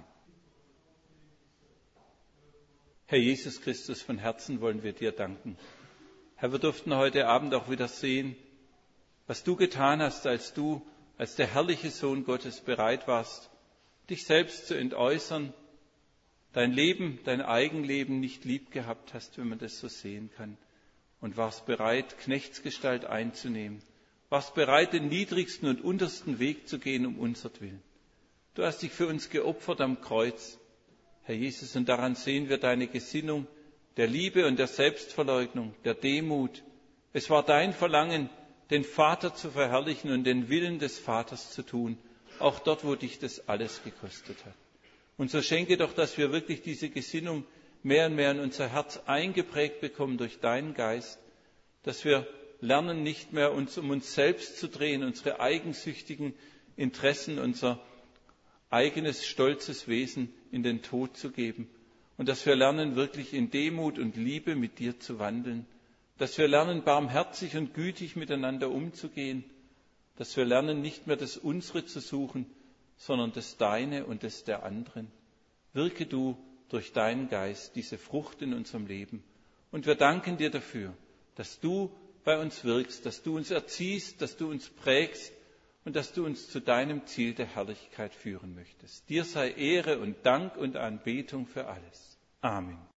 Herr Jesus Christus, von Herzen wollen wir dir danken. Herr, wir durften heute Abend auch wieder sehen, was du getan hast, als du als der herrliche Sohn Gottes bereit warst, dich selbst zu entäußern, dein Leben, dein Eigenleben nicht lieb gehabt hast, wenn man das so sehen kann, und warst bereit, Knechtsgestalt einzunehmen, warst bereit, den niedrigsten und untersten Weg zu gehen um unsertwillen. Du hast dich für uns geopfert am Kreuz, Herr Jesus, und daran sehen wir deine Gesinnung der Liebe und der Selbstverleugnung, der Demut. Es war dein Verlangen, den Vater zu verherrlichen und den Willen des Vaters zu tun, auch dort, wo dich das alles gekostet hat. Und so schenke doch, dass wir wirklich diese Gesinnung mehr und mehr in unser Herz eingeprägt bekommen durch deinen Geist, dass wir lernen, nicht mehr uns um uns selbst zu drehen, unsere eigensüchtigen Interessen, unser eigenes stolzes Wesen in den Tod zu geben und dass wir lernen, wirklich in Demut und Liebe mit dir zu wandeln, dass wir lernen, barmherzig und gütig miteinander umzugehen, dass wir lernen, nicht mehr das Unsere zu suchen, sondern das Deine und das der anderen. Wirke du durch deinen Geist diese Frucht in unserem Leben. Und wir danken dir dafür, dass du bei uns wirkst, dass du uns erziehst, dass du uns prägst und dass du uns zu deinem Ziel der Herrlichkeit führen möchtest. Dir sei Ehre und Dank und Anbetung für alles. Amen.